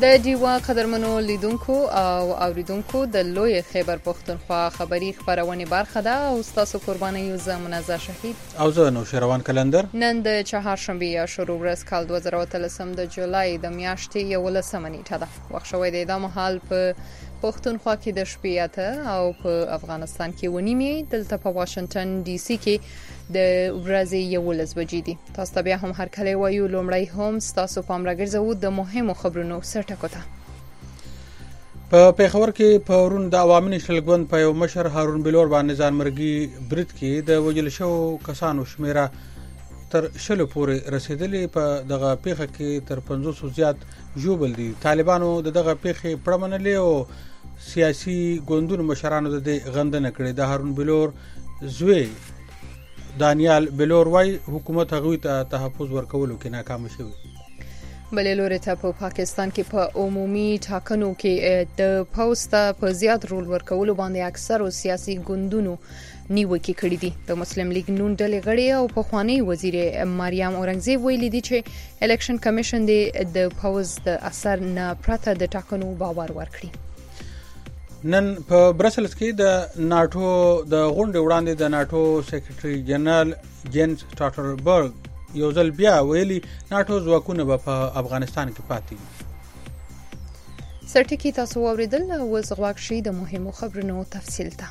د دیوا قدرمنو لیدونکو او اوریدونکو د لوی خیبر پختونخوا خبری خبرونه برخه ده او تاسو قرباني یو زمنازه شهید او زه نو شروان کلندر نن د چهارشنبه یا شروع ورځ کال 2013 د جولای د میاشتې 11 نیټه ده. وخت شوی دی د مهال په پختونخوا کې د شپې اته او په افغانستان کې ونیمه دلته په واشنگټن ډي سي کې د ورځې 11 بجې دي. تاسو بیا هم هر کله وایو لومړی هم تاسو پام راګرځو د مهمو خبرونو سرټکو ته. په پیښور کې پرون د عوامي نشل ګوند په یو مشر هارون بلور باندې ځانمرګي برید کې د وجل شو کسانو شمیره تر شلو پورې رسیدلې. په دغه پیښه کې تر 500 زیات ژوبل دي. طالبانو دغه پیښه پړمنلې او سیاسي ګوندونو مشرانو د غندنه کړې. د هارون بلور زوی دانیال بلور وای حکومت هغوی ته تحفظ ورکولو کې ناکام شوی. بلې لوري ته په پاکستان کې په عمومي ټاکنو کې د پوسټ په زیات رول ورکولو باندې اکثر سیاسي ګوندونو نیوکې کړې دي. د مسلم لیگ نون ډلې غړي او په خوانی وزیر مریم اورنګزیب ویلي دي چې الیکشن کمیشن د پوسټ د اثر نه پرته د ټاکنو باور ورکړي. نن په برسلز کې د ناتو د غونډې وړاندې د ناتو سیکریټري جنرال جینز سټالټنبرګ یو ځل بیا ویلي ناتو ځواکونه په افغانستان کې پاتې دي. سرټکی تاسو اوریدل او زغواک شي د مهمو خبرونو تفصیل ته.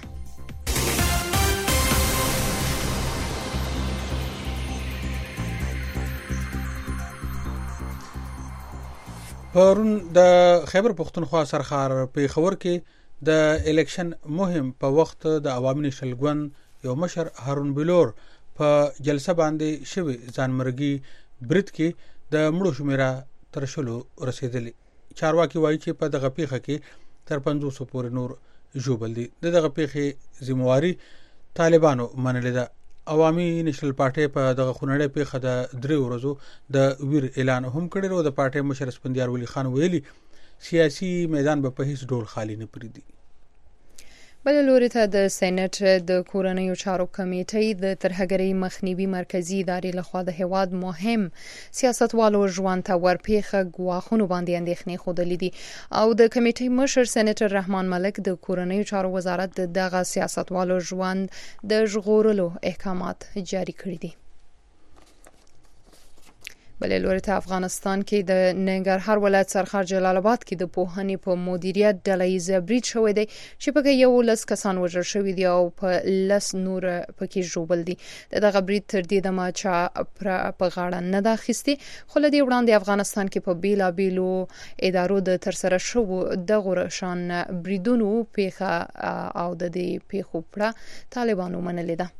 پرون د خیبر پختونخوا سرخار پیښور کې د الیکشن مهم په وخت د عوامي نشل ګوند یو مشر هارون بلور په جلسه باندې شوی ځانمرګي برید کې د مړو شمیره تر شلو رسیدلې. چارواکي وایي چې په دغه پیښه کې تر 500 پورې نور ژوبل دي. دغه پیښې ذمہواری طالبانو منلې ده. عوامي نشل پارټي په دغه خونړې پیښه د 3 ورځو د ویر اعلان هم کړی و. د پارټي مشر اسفندیار ولی خان ویلي سیاسي میدان به په هیڅ ډول خالی نه پریږدي. بل لوري ته د سېنات د کورنیو چارو کمیټې د ترهګرۍ مخنیوي مرکزی ادارې لخوا د هواد مهم سیاستوالو ژوند ته ورپیښه ګواښونو باندې اندېښنې خوده دي او د کمیټې مشر سېناتر رحمان ملک د کورنیو چارو وزارت دغه سیاستوالو ژوند د ژغورلو احکامات جاری کړی دي. بلې لوري ته افغانستان کې د ننګرهار ولایت سرخار جلال آباد کې د پوهنې په مدیریت ډلهییز برید شوی دی چې پکې 11 کسان وژل شوي دي او په 10 نور پکې ژوبل دي. دغه برید تر دې دمه چې په غاړه نه ده اخیستې، خو له دې وړاندې افغانستان کې په بیلابیلو ادارو د ترسره شوو دغه شان بریدونو پیښه او د دې پیښو پړه طالبانو منلې ده.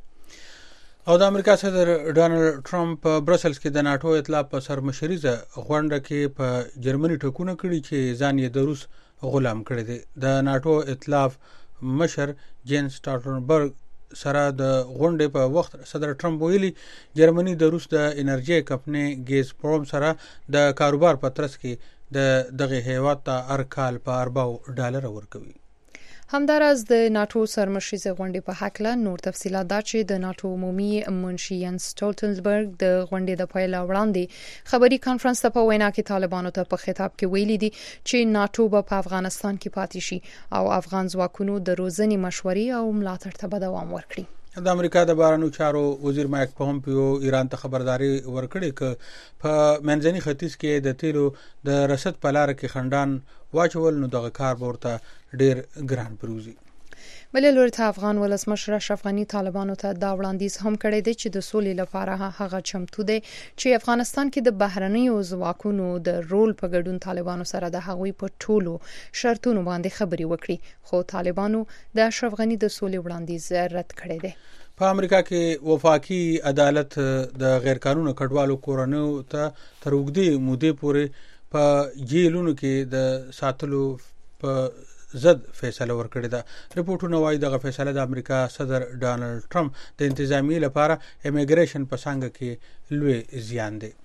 او د امریکا صدر ډانلډ ټرمپ په برسلز کې د ناتو ائتلاف په سرمشریزه غونډه کې په جرمني ټکونه کړي چې ځان یې د روس غلام کړی دی. د ناتو ائتلاف مشر جینز سټالټنبرګ سره د غونډې په وخت صدر ټرمپ ویلي جرمني د روس د انرژي کمپنۍ ګیز پروم سره د کاروبار په ترڅ کې دغه هیواد ته هر کال په $4 ورکوي. همداراز د ناتو سرمشریزه غونډې په حق له نور تفصيلات دا چې د ناتو عمومي منشي ینس سټالټنبرګ د غونډې د پیل وړاندې خبري کانفرنس ته په وینا کې طالبانو ته په خطاب کې ویلي دي چې ناتو په افغانستان کې پاتې شي او افغان ځواکونو د روزنې مشورې او ملاتړ ته دوام ورکړي. د امریکا د بهرنیو چارو وزیر مایک پومپیو ایران ته خبرداري ورکړې چې په منځني ختیځ کې د تیلو د رسد په لار کې خندان واچول نو دغه کار ورته ډیر ګران پروزي. بلې لوري ته افغان ولسمشر اشرف غنی طالبانو ته دا وړاندیز هم کړی دی چې د سولې لپاره هغه چمتو دی چې افغانستان کې د بهرنیو ځواکونو د رول په ګډون طالبانو سره د هغوی په ټولو شرطونو باندې خبري وکړي، خو طالبانو د اشرف غنی د سولې وړاندیز رد کړی دی. په امریکا کې وفاقي عدالت د غیر قانوني کډوالو کورنیو ته تر وګړي مودې پورې په جیلونو کې د ساتلو په زد فیصله ورکړې ده. رپورټونه وايي دغه فیصله د امریکا صدر ډانلډ ټرمپ د انتظامی لپاره امیګریشن په څنګه کې لوی زیان دی.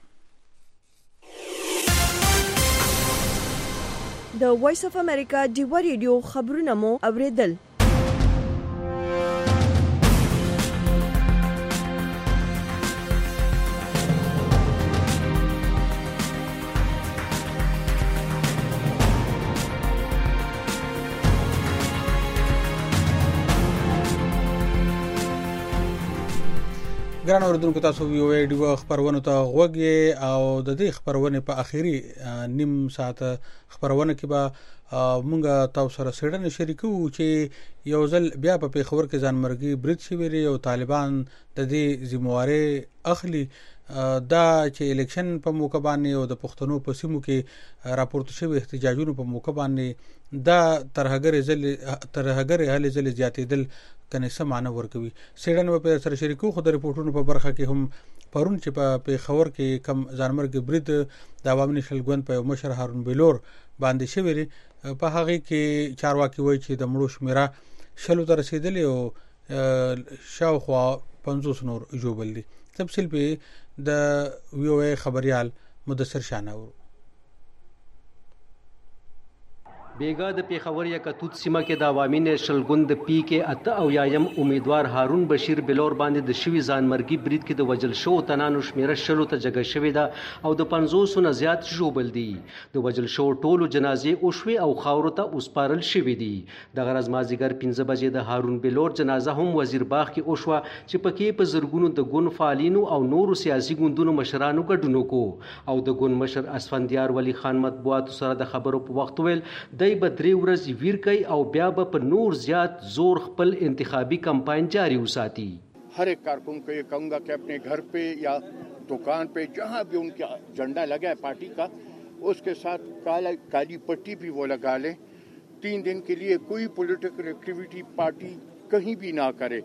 د وایس اف امریکا ډیو ریډیو خبرونه مو اوریدل. ګران اوریدونکو تاسو وی او ډیو خبرونه ته غوږی او د دې خبرونه په اخیری نیم ساعت خبرونه کې به مونږه تاسو سره سړنه شریکو چې یو ځل بیا په پیښور کې ځانمرګي برید شوی او طالبان د دې ذمہواره اخلي دا چې الیکشن په موقع باندې او د پښتنو په سیمو کې راپورته شوی احتجاجونو په موقع باندې دا ترهګر حل ځل زیاتېدل کنه څه معنی ورکوي. سړنه په سره شریکو خو د رپورټونو په برخه کې هم پرون چې په پیښور کې کم ځانمرګي برید د عوامي نشل ګوند په مشر هارون بلور باندې شوی په هغه کې چارواکي وایي چې د مړو شمیره شلو ته رسیدلی او شاوخوا 50 نور جوړل دي. تفصیل په د وی او خبريال مدثر شاناور. بیګا د پیښور یکتوت سیمه کې د عوامي نشل ګوند پی کې اته او یایم امیدوار هارون بشیر بلور باندې د شوی ځانمرګي برید کې د وجل شو تنانو شمیره شلو ته جګه شوی دا او د 500 نه زیات ژوبل دي. د وجل شو ټولو جنازې او شوي او خاورو ته اوسپارل شوی دي. د غرض مازیګر 15 بجې د هارون بلور جنازه هم وزیر باغ کې او شو چې پکې په زرګونو د ګوند فعالینو او نورو سیاسي ګوندونو مشرانو ګډون وکړو او د ګوند مشر اسفندیار ولی خان مطبوعات سره د خبرو په وخت ویل به درې ورځې ویر کوي او بیا به په نور زیات زور خپل انتخابي کمپاین جاری وساتي. हर एक कारकुन को ये कहूँगा कि अपने घर पे या दुकान पे जहाँ भी उनका झंडा लगा है पार्टी का उसके साथ काली पट्टी भी वो लगा लें. 3 दिन के लिए कोई पॉलिटिकल एक्टिविटी पार्टी कहीं भी ना करे.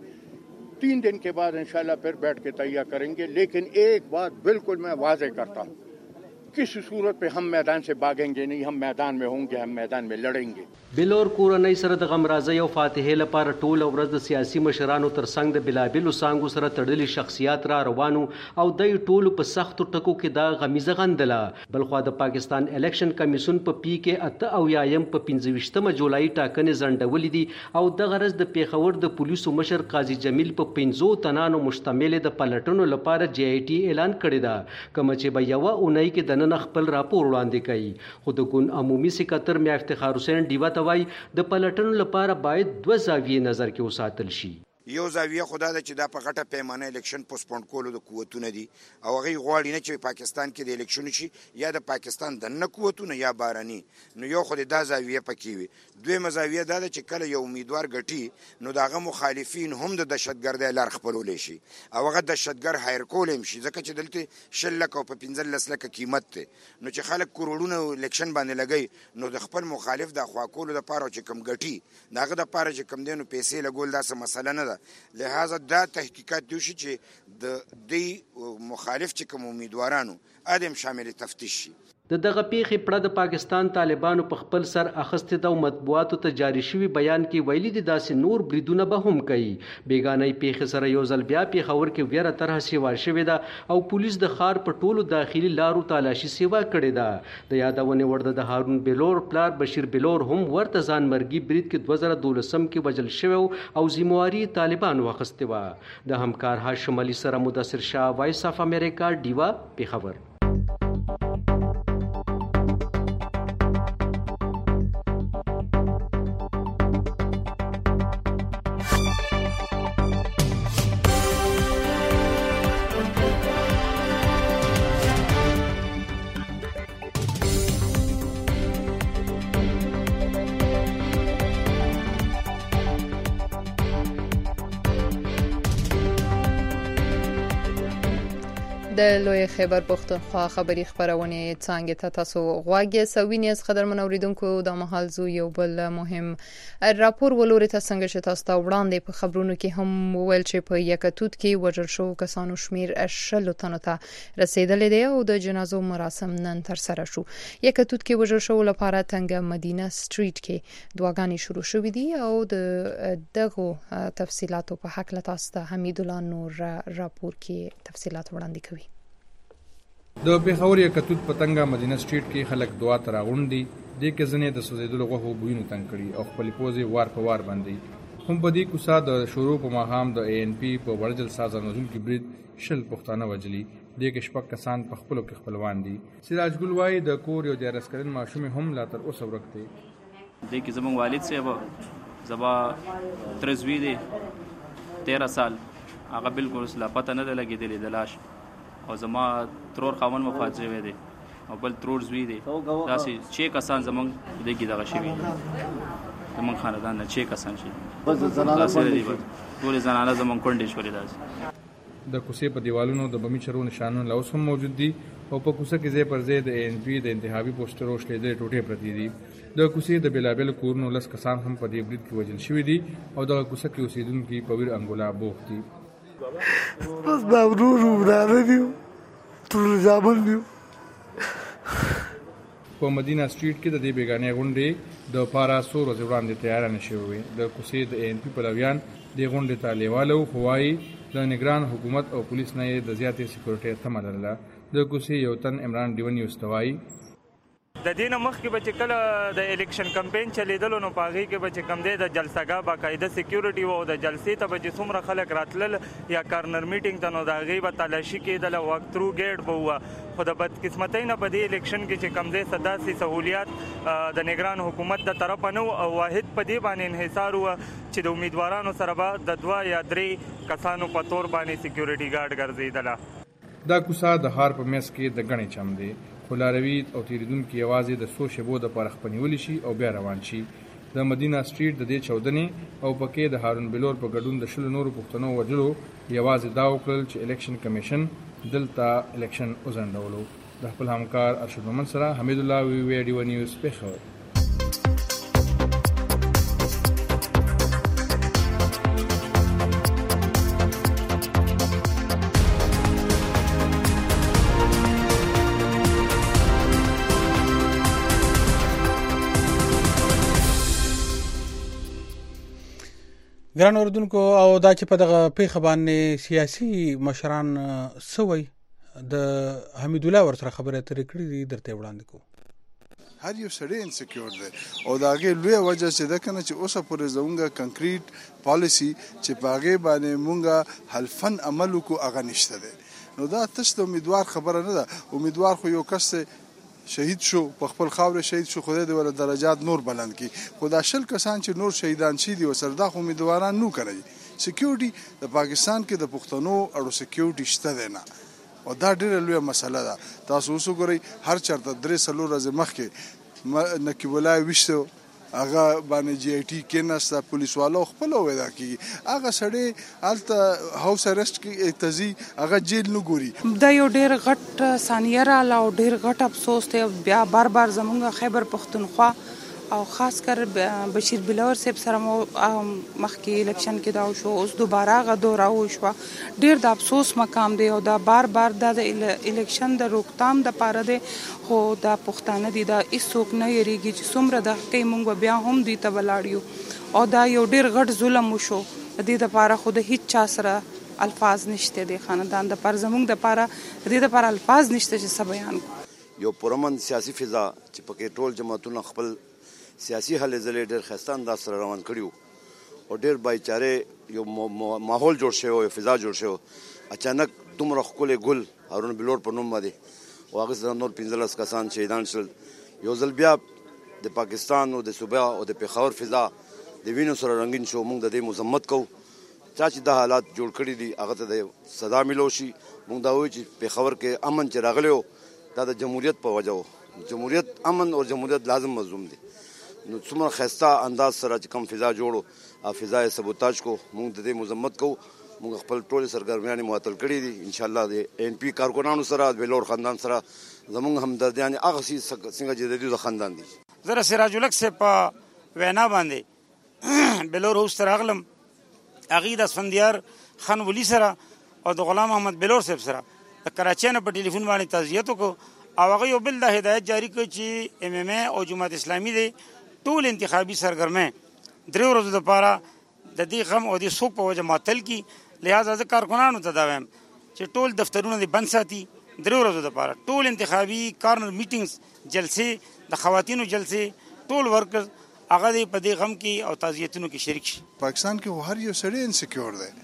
3 दिन के बाद इंशाल्लाह फिर बैठ के तैयार करेंगे. लेकिन एक बात बिल्कुल मैं वाज़ेह करता हूँ, किसी सूरत पे हम मैदान से भागेंगे नहीं. हम मैदान में होंगे, हम मैदान में लड़ेंगे. بلور کورنۍ سره د غمرازۍ او فاتحې لپاره ټول ورځ د سیاسي مشرانو ترڅنګ د بلابلو سانګو سره تړلي شخصیات را روانو او د ټولو په سختو ټکو کې دا غمیزه غندله. بلخوا د پاکستان الیکشن کمیسیون په پی کې اته او یایم په 15 جولای ټاکنې ځنډولې دي او د غرض د پیښور د پولیسو مشر قاضي جمیل په 50 تنانو مشتمل د پلټنو لپاره جی آی ټي اعلان کړی دا کوم چې به یو اونۍ کې د نن خپل راپور وړاندې کوي. خو د ګوند عمومي سکرټر میا افتخار حسین ډیوا وای د پلټنو لپاره باید 2 زاویې نظر کې وساتل شي. یو زاویه خدا د چې دا په غټه پیمانه الیکشن پوسټپون کولو د قوتونه دي او هغه غواړي نه چې پاکستان کې د الیکشن شي یا د پاکستان د نه قوتونه یا باراني نو یو خو دا زاویه پکې وي. دویمه زاویه دا چې کله یو امیدوار ګټي نو داغه مخالفین هم د دهشتګردۍ لار خپلول شي او هغه دهشتګر هایر کولم شي ځکه چې دلته 10 لک او په 15 لک قیمت ته نو چې خلک کروڑونه الیکشن باندې لګي نو د خپل مخالف د خوا کولو د پاره چې کم ګټي داغه د پاره چې کم دینو پیسې لګول دا څه مسله نه ده. لہذا دا تحقیقات دوشي چې د دې مخالف چې کوم امیدوارانو ادم شامل تفتیش شي. د دغه پیښې پړه د پاکستان طالبانو په خپل سر اخستې د مطبوعاتو ته جاری شوی بیان کې ویلي دي داسې نور بریدونه به هم کوي. بیگانې پیښې سره یو ځل بیا پیښور کې ویره طرح سیوا شوې ده او پولیس د ښار په ټولو داخلي لارو تالاشي سیوا کړې ده. د یادونې وړ د هارون بلور پلار بشیر بلور هم ورته ځانمرګي برید کې 2012 کې وژل شوی او ذمہواری طالبانو اخستې وه. د همکار هاشم علي سره مدثر شاه، وایس اف امریکا، ډیوا، پیښور. د لوی خیبر پښتونخوا خبری خبرونه څنګه ته تاسو غواګي سوینې از خبرمن اوریدونکو د محل زو یو بل مهم راپور ولوري ته څنګه چې تاسو ته وړاندې په خبرونو کې هم ویل چې په یکتوت کې وژل شو کسانو شمیر 10 تنو ته رسیدلې دی او د جنازو مراسم نن تر سره شو. یکتوت کې وژل شو لپاره تنګ مدینه سټریټ کې دعاګانې شروع شوې دي او دغه تفصيلاتو په حق له تاسو ته حمید الله نور راپور کې تفصيلات وړاندې کوي. د پیښور یکتوت پتنګا مدینه سټریټ کې خلک دعا ته راغونډي دي کې ځنې د سوزیدلو غوښو بوینو تنګ کړي او خپل پوزي وار په وار باندې هم په دې کوسا د شروع په ماهام د ای ان پی په ورجل سازه نزول کې برید شل پښتانه وجلي دي کې شپږ کسان په خپلو کې خپلوان دي. سراج ګل وای د کور یو 11 کلن ماشوم هم لا تر اوسه ورکته دي کې زموږ والد صاحب زبا ترزوی دي 13 سال هغه بالکل اوس لا پته نه ده لګېدلې د لاش او زما ترور خاوند وفات شوی دی او بل ترور زوی دی داسې 6 کسان زمونږ په دې کې دغه شوي زمونږ خاندان نه 6 کسان شي ټولې زنانه زمونږ کونډې شولې داسې د کوڅې په دیوالونو د بمي چرو نشانونه لا اوس هم موجود دي او په کوڅه کې ځای پر ځای د ANP د انتخابي پوسټرو شلیدلې ټوټې پرتې دي د کوڅې د بېلابېلو کورونو 10 کسان هم په دې برید کې وژل شوي دي او دغه کوڅه کې اوسېدونکي په ویر انګولا بوخت دي بس دا ورور وراره دي ټول ځابل دي په مدینه سټریټ کې د دې بیګانې غونډې د پارا څو ورځې وړاندې تیاره نه شوې وې د کوڅې د ANP پلویان دې غونډې ته لیواله وو خو وایي د نگران حکومت او پولیس نه یې د زیاتې سکیورټۍ تمه لرله د کوڅې یو تن عمران ډیون نیوز ته وایي د دې نه مخکې به چې کله د الیکشن کمپین چلیدلو نو په هغې کې به چې کوم دی د جلسهګاه باقاعده سکیورټي وه او د جلسې ته به چې څومره خلک راتلل یا کارنر میټینګ ته نو د هغې به تلاشي کېدله واک ترو ګیټ به وه خو د بدقسمتۍ نه په دې الیکشن کې چې کوم دی څه داسې سهولیات د نگران حکومت د طرفه نه و او واحد په دې باندې انحصار وه چې د امیدوارانو سره به د 2 یا 3 کسانو په تور باندې سکیورټي ګارډ ګرځېدله دا کوڅه د ښار په منځ کې د ګڼې چم دی خو لاروي او تېرېدونکي یوازې د څو شېبو دپاره خپنیولی شي او بیا روان شي د مدینه سټریټ د دې چاودنې او پکې د هارون بلور په ګډون د 20 نورو پښتنو وژلو یوازې دا وکړل چې الیکشن کمیشن دلته الیکشن وځنډولو د خپل همکار ارشد مومن سره حمید الله ویډیو نیوز پېښور ګران اوردونکو او دا چې په دغه پیښه باندې سیاسي مشران سوي د حمید الله ورسره خبره ترې کړې دي درته وړاندې کو هر یو سړی انسیکیور دی او دا هغې لویه وجه چې ده که نه چې اوسه پورې زمونږ کنکریټ پالیسي چې په هغې باندې مونږ حلفن عمل وکړو هغه نشته دی نو دا تش د امیدوار خبره نه ده امیدوار خو یو کس شهید شو په خپل خاوره شهید شو خدای دې ول درجات نور بلند کی خدا 20 کسان چې نور شهیدان شي دي وسره دا امیدواران نو کوي سکیورټي د پاکستان کې د پښتنو اړو سکیورټي شته دی نه او دا ډېره لویه مسله ده تاسو اوس وګورئ هر چېرته 3 ورځې مخکې نقیب الله ویشتو هغه باندې جی آی ټي کېناسته پولیسوالو خپل ودا کیږي هغه سړی هلته هاوس ارست کې تزي هغه جیل نه ګوري دا یو ډېر غټ ثانیه رااله او ډېر غټ افسوس دی بیا بار زمونږ خیبر پښتونخوا او خاص کر بشیر بلور صاحب سره مخکې الیکشن کې دا شو اوس دوباره غ دوره وشو ډېر د افسوس مقام دی او دا بار د الیکشن د روکتام د پاره دی خو دا پښتانه دي دا هیڅوک نه یریږي چې څومره د حقې مونږ بیا هم دوی ته ولاړ یو او دا یو ډېر غټ ظلم وشو د دې دپاره خو د هیڅ چا سره الفاظ نشته د خاندان دپاره زمونږ دپاره د دې دپاره الفاظ نشته چې څه بیان یو پرامن سیاسي فضا چې پکې ټول جماعتونه خپل سیاسي هلې ځلې ډېر ښایسته انداز سره روان کړي وو او ډېر بایچارې یو ماحول جوړ شوی یو فضا جوړ شوی اچانک دومره ښکلی ګل هارون بلور په نوم باندې او هغې سره نور 15 کسان شهیدان شول یو ځل بیا د پاکستان او د صوبه او د پېښور فضا د وینو سره رنګین شو موږ د دې مذمت کوو چا چې دا حالات جوړ کړي دي هغه ته د سزا میلو شي موږ دا وایو چې پېښور کې امن چې راغلی و دا د جمهوریت په وجه و جمهوریت امن او جمهوریت لازم مظلوم دی نو څومره ښایسته انداز سره چې کوم فضا جوړو فضا یې سبوتاج کو موږ د دې مذمت کوو موږ خپل ټولې سرګرمیانې معطل کړي دي انشاءالله د ANP کارکنانو سره د بلور خاندان سره زموږ همدردیانې هغه څنګه چې د دوی د خاندان دي زه د سراج الحق صاحب په وینا باندې بلور هوس ته راغلم هغې د اسفندیار خان ولي سره او د غلام محمد بلور صاحب سره د کراچۍ نه په ټلیفون باندې تعزیت وکړو او هغه یو بل دا هدایت جاری کړ چې MMA او جماعت اسلامي دی ټول انتخابي سرګرمۍ 3 ورځو دپاره د دې غم او د سوک په وجه معطل کي لہذا زه کارکنانو ته دا وایم چې ټول دفترونه دې بند ساتي 3 ورځو دپاره ټول انتخابي کارنر میټینګز جلسې د خواتینو جلسې ټول ورکرز هغه دې په دې غم کې او تعزیتونو کې شریک شي پاکستان کې هر یو سړی انسیکیور دی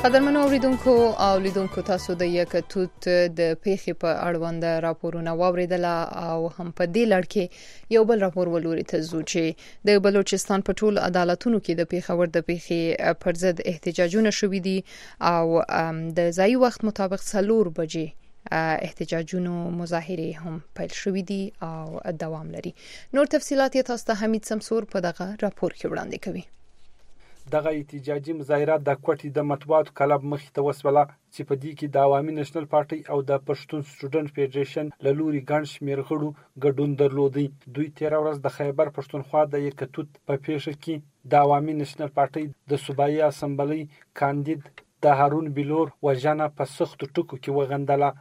قدرمنو اوریدونکو او لیدونکو تاسو د یک توت د پیخي په اړوند راپورونه واوریدله او هم په دې لړ کې یو بل راپور ولوري ته زو چې د بلوچستان په ټول عدالتونو کې د پیښور د پیخي پر ضد احتجاجونه شوې دي او د ځای وخت مطابق 4 بجې احتجاجونو مظاهره هم پیل شوې دي او دوام لري. نور تفصيلات تاسو ته حمید سمسور په دغه راپور کې وړاندې کوي. دغه احتجاجي مظاهرات د کوټې د مطبوعاتو کلب مخې ته وسوله چې په دې کې د عوامي نېشنل پارټي او د پښتون سټوډنټ فدریشن له لوري ګڼ شمېر غړو ګډون درلودي. دوی 13 ورځ د خیبر پښتونخوا د یک توت په پیښه کې د عوامي نېشنل پارټي د صوبایي اسمبلی کاندید د هارون بلور وژنه په سختو ټکو کې وغندله.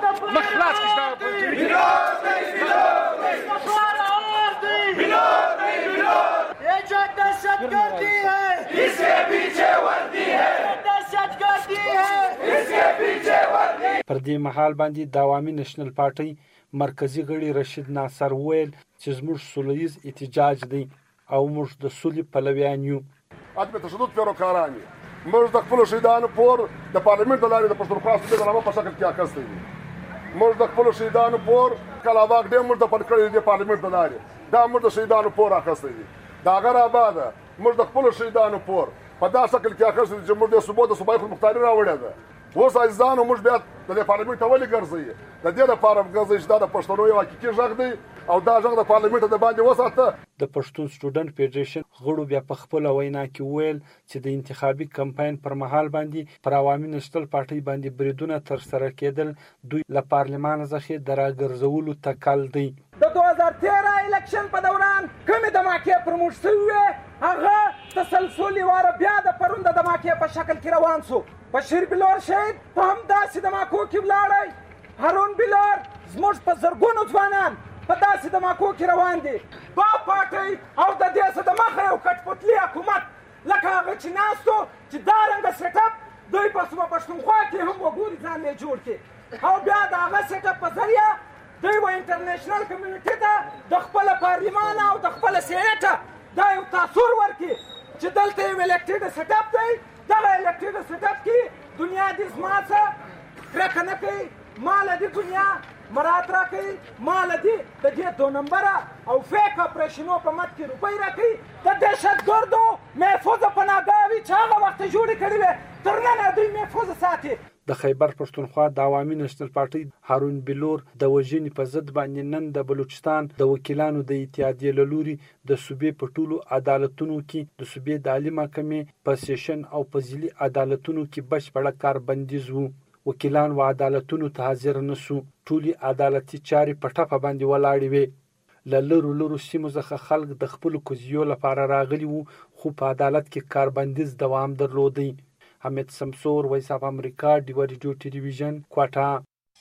پر دې مهال باندې د عوامي نېشنل پارټي مرکزی غړي رشید ناصر ویل چې زموږ سولهییز احتجاج دی او موږ د سولې پلویان یو. عدم تشدد پیروکاران موږ د خپل شهیدانو پور د پارلیمنت د لارې د پښتونخوا د نامه په شکل کې اخیستی دي. موږ د خپل شهیدانو پور کله واک دې موږ د پړکړې د پارلیمنت د لارې دا موږ د شهیدانو پور اخیستی دي. دا غره آباد موږ د خپل شهیدانو پور په دا شکل کې اخیستی دي چې موږ د صوبې د صوبای خودمختاري راوړې ده. اوس عزیزانو موږ بیا د پارلیمنت ته ولې ګرځي؟ د دې لپاره ګرځي چې دا د پښتنو یو حقیقي غږ دی او دا غږ د پارلیمنت د باندې وساته. د پښتون سټوډنټ فدریشن غړو بیا په خپل وینا کې ویل چې د انتخابي کمپاین پر مهال باندې پر عوامي نېشنل پارټي باندې بریدونه تر سره کېدل دوی له پارلمان څخه دراګرځولو تکل دی. د 2013 الیکشن په دوران کومې دماکې پرموټ شوې هغه تسلسلي واره بیا د پروند د دماکې په شکل کې روان شو. بشیر بلور شهید په هم داسې دماکو کې ولاړی. هارون بلور زموږ په زرګونو ځوانان په داسې دماکو کې روان دي. دا پارټي او د دې څخه د مخه یو کټپوتلي حکومت لکه هغه چې ناستو چې دا رنګه سیټ اپ دوی په صوبه پښتونخوا کې هم وګوري ځان یې جوړ کړي او بیا د هغه سیټ اپ په ذریعه دوی و انټرنیشنل کمیونټي ته د خپل پارلیمان او د خپل سینټ دا یو تاثیر ورکړي چې دلته یو الکټډ سیټ اپ دی. دغه الکټډ سیټ اپ کې دنیا دې زما څخه کرکه نه کوي، مال دې دنیا مراد راکوي، مال دې د دې 2 نمبره او فیک اپریشنو په مد کې روپۍ راکوي. د دهشتګردو محفوظ پناهګاوي چې هغه وخت جوړې کړې وې تر نن دوی محفوظ ساتي. د خیبر پښتونخوا د عوامي نېشنل پارټي هارون بلور د وژنې په ضد باندې نن د بلوچستان د وکیلانو د اتحادیې له لوري د صوبې په ټولو عدالتونو کې د صوبې د عالي محکمې په سیشن او په ځلي عدالتونو کې بشپړه کاربندیز وو. وکیلان و عدالتونو ته حاضر نشو. ټولې عدالتي چارې په ټپه باندې ولاړې وې. له لرو سیمو څخه خلک د خپلو قضیو لپاره راغلي وو خو په عدالت کې کاربندیز دوام درلودی. حمید سمسور، وایس اف امریکا، ډیوا ریډیو ټلویزیون، کوټه.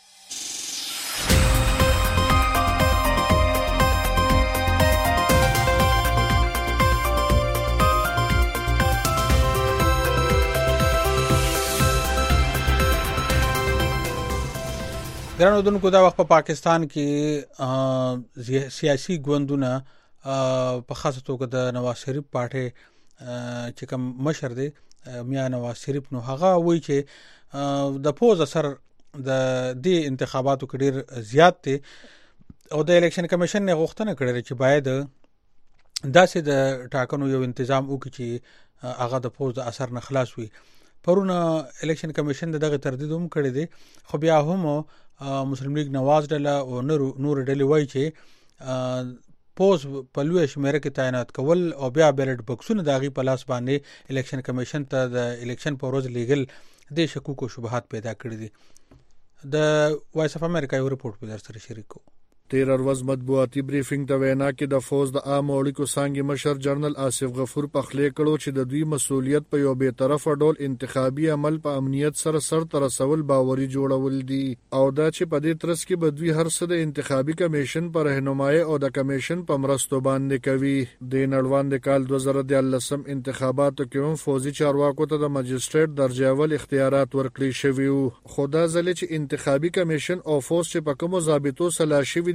ګرانو دونکو دا وخت په پاکستان کې سیاسي ګوندونه په خاصه توګه د نواز شریف پارټي چې کوم مشر دی میا نواز شریف نو هغه وایي چې د پوز اثر د دې انتخاباتو کې ډیر زیات دی او د الیکشن کمیشن نه غوښتنه کړې چې باید داسې د ټاکنو یو تنظیم وکړي چې هغه د پوز اثر نه خلاص وي. پرونه الیکشن کمیشن دغه تردید هم کړی دی خو بیا هم مسلم لیگ نواز ډله او نور ډلې وایي چې پوز په لوی شمیره کې تعینات کول او بیا بیلټ بکسونه داغي په لاس باندې الیکشن کمیشن ته د الیکشن په ورځ لیګل د شکوک او شبهات پیدا کړی دي. د وایس اف امریکا یو رپورټ په در سره شریکو. 13 ورځ مطبوعاتي بریفینګ ته وینا کې د فوز د عام اړیکو څنګه مشر جنرال آصف غفور په خلې کړو چې د دوی مسؤلیت په یو به طرفه ډول انتخابي عمل په امنیت سره سر تر رسول باوري جوړول دي او دا چې په دې ترڅ کې بدوی هر څه د انتخابي کمیشن پر رهنمایي او د کمیشن په مرستو باندې کوي. د نړوان د کال 2013 انتخاباتو کې هم فوزي چارواکو ته د ماجستریټ درجه اول اختیارات ورکړي شوي وو. خو دا ځل چې انتخابي کمیشن او فوز چې په کومو ضابطو سلا شوي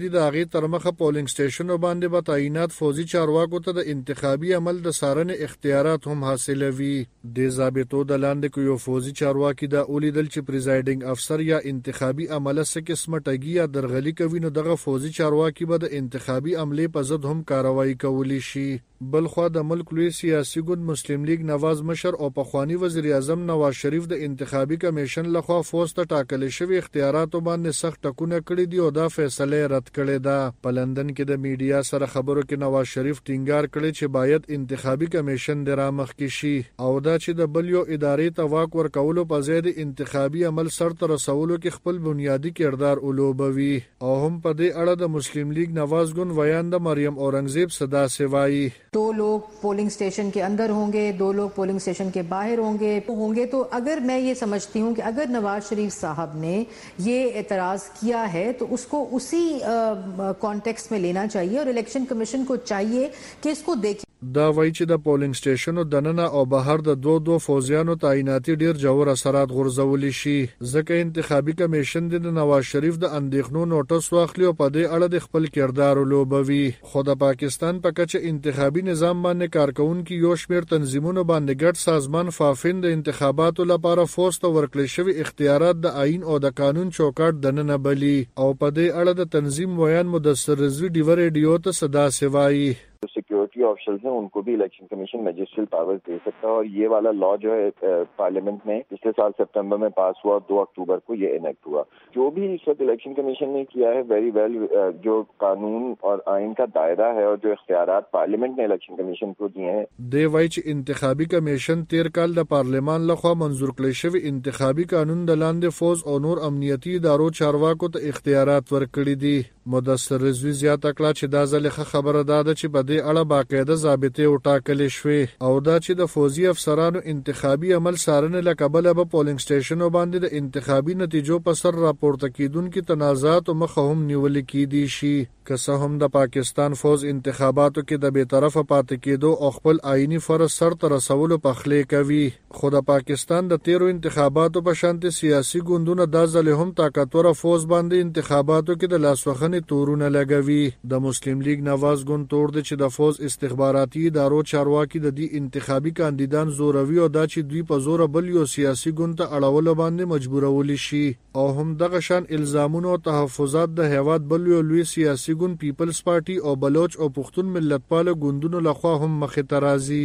دي د هغې تر مخه پولینګ سټیشنو باندې به تعینات فوزي چارواکو ته د انتخابي عمل د څارنې اختیارات هم حاصلوي. د ضابطو د لاندې کو یو فوزي چارواکي دا ولیدل چې پریزایډینګ افسر یا انتخابي عمله څه قسمه ټګي یا درغلي کوي نو دغه فوزي چارواکي به د انتخابي عملې په ضد هم کاروایی کولی شي. بلخوا د ملک لوی سیاسي ګوند مسلم لیگ نواز مشر او پخوانی وزیر اعظم نواز شریف د انتخابي کمیشن لخوا فوز ته ټاکل شوی اختیاراتو باندې سخت ټکونه کړي دي او دا فیصله رد کړې ده. په لندن کې د میډیا سره خبرو کې نواز شریف ټینګار کړی چې باید انتخابي کمیشن د رامخکې شي او دا چې د بل یو ادارې ته واک ورکولو په ځای د انتخابي عمل سرته رسولو کې خپل بنیادی کردار ولوبوي. او هم په دې اړه د مسلم لیگ نواز ګوند ویاند مریم اورنګزیب صدا سوای 2 लोग पोलिंग स्टेशन के अंदर होंगे, 2 लोग पोलिंग स्टेशन के बाहर होंगे तो अगर मैं ये समझती हूँ कि अगर नवाज शरीफ साहब ने ये एतराज़ किया है तो उसको उसी कॉन्टेक्स्ट में लेना चाहिए और इलेक्शन कमीशन को चाहिए कि इसको देखें. دا وایي چې د پولینګ سټیشنو دننه او بهر د 2 فوزیانو تعیناتي ډیر جوړ اثرات غورځولي شي ځکه انتخابي کمیشن د نواز شریف د اندېښنو نوټس واخلي او په دې اړه د خپل کردار لوبوي. خو د پاکستان په کچه انتخابي نظام باندې کارکونکو یو شمېر تنظیمونو باندې ګډ سازمان فافین د انتخاباتو لپاره فورس ته ورکړل شوی اختیارات د آئین او د قانون چوکاټ دننه بلی او په دې اړه د تنظیم ویان مدثر رضوی ډیو ریډیو ته صدا سوای. सिक्योरिटी ऑफिसर्स हैं उनको भी इलेक्शन कमीशन मैजिस्ट्रेट पावर्स दे सकता है और ये वाला लॉ जो है पार्लियामेंट में पिछले साल सितंबर में पास हुआ 2 अक्टूबर को ये इनेक्ट हुआ. जो भी इस वक्त इलेक्शन कमीशन ने किया है वेरी वेल जो कानून और आइन का दायरा है और जो इख्तियारात पार्लियामेंट ने इलेक्शन कमीशन को दिए हैं. د وایي چې انتخابي کمیشن تیر کال د پارلمان لخوا منظور کړی شوی انتخابي قانون د لاندې فوز او نور امنیتي ادارو چارواکو ته اختیارات ورکړي دي. مدثر رضوی زیاته کړه چې دا ځلې خبره ده چې په دې اړه باقاعده ضابطې وټاکلې شوې او دا چې د فوزي افسرانو انتخابي عمل څارنې له کبله به پولینګ سټیشنو باندې د انتخابي نتیجو په سر راپورته کیدونکو تنازعات او مخه هم نیول کیدي شي. که څه هم د پاکستان فوز انتخاباتو کې د بیطرفه پاتې کېدو او خپل آئینی فرض سرته رسولو پخلې کوي خو د پاکستان د تیرو انتخاباتو په شانتي سیاسي ګوندونه دا ځلې هم طاقتور فوز باندې انتخاباتو کې د لاسوخنې تورونه لګوي. د مسلم لیگ نواز ګوند تور دی چې د فوز استخباراتي ادارو چارواکي د دې انتخابي کاندیدان زوروي او دا چې دوی په زور بل یو سیاسي ګوند ته اړول باندې مجبورول شي او هم دغه شان الزامونه او تحفظات د هیواد بل یو لوی سیاسي ګوند پیپلز پارټي او بلوچ او پښتون ملتپال ګوندونو لخوا هم مخې ته راځي.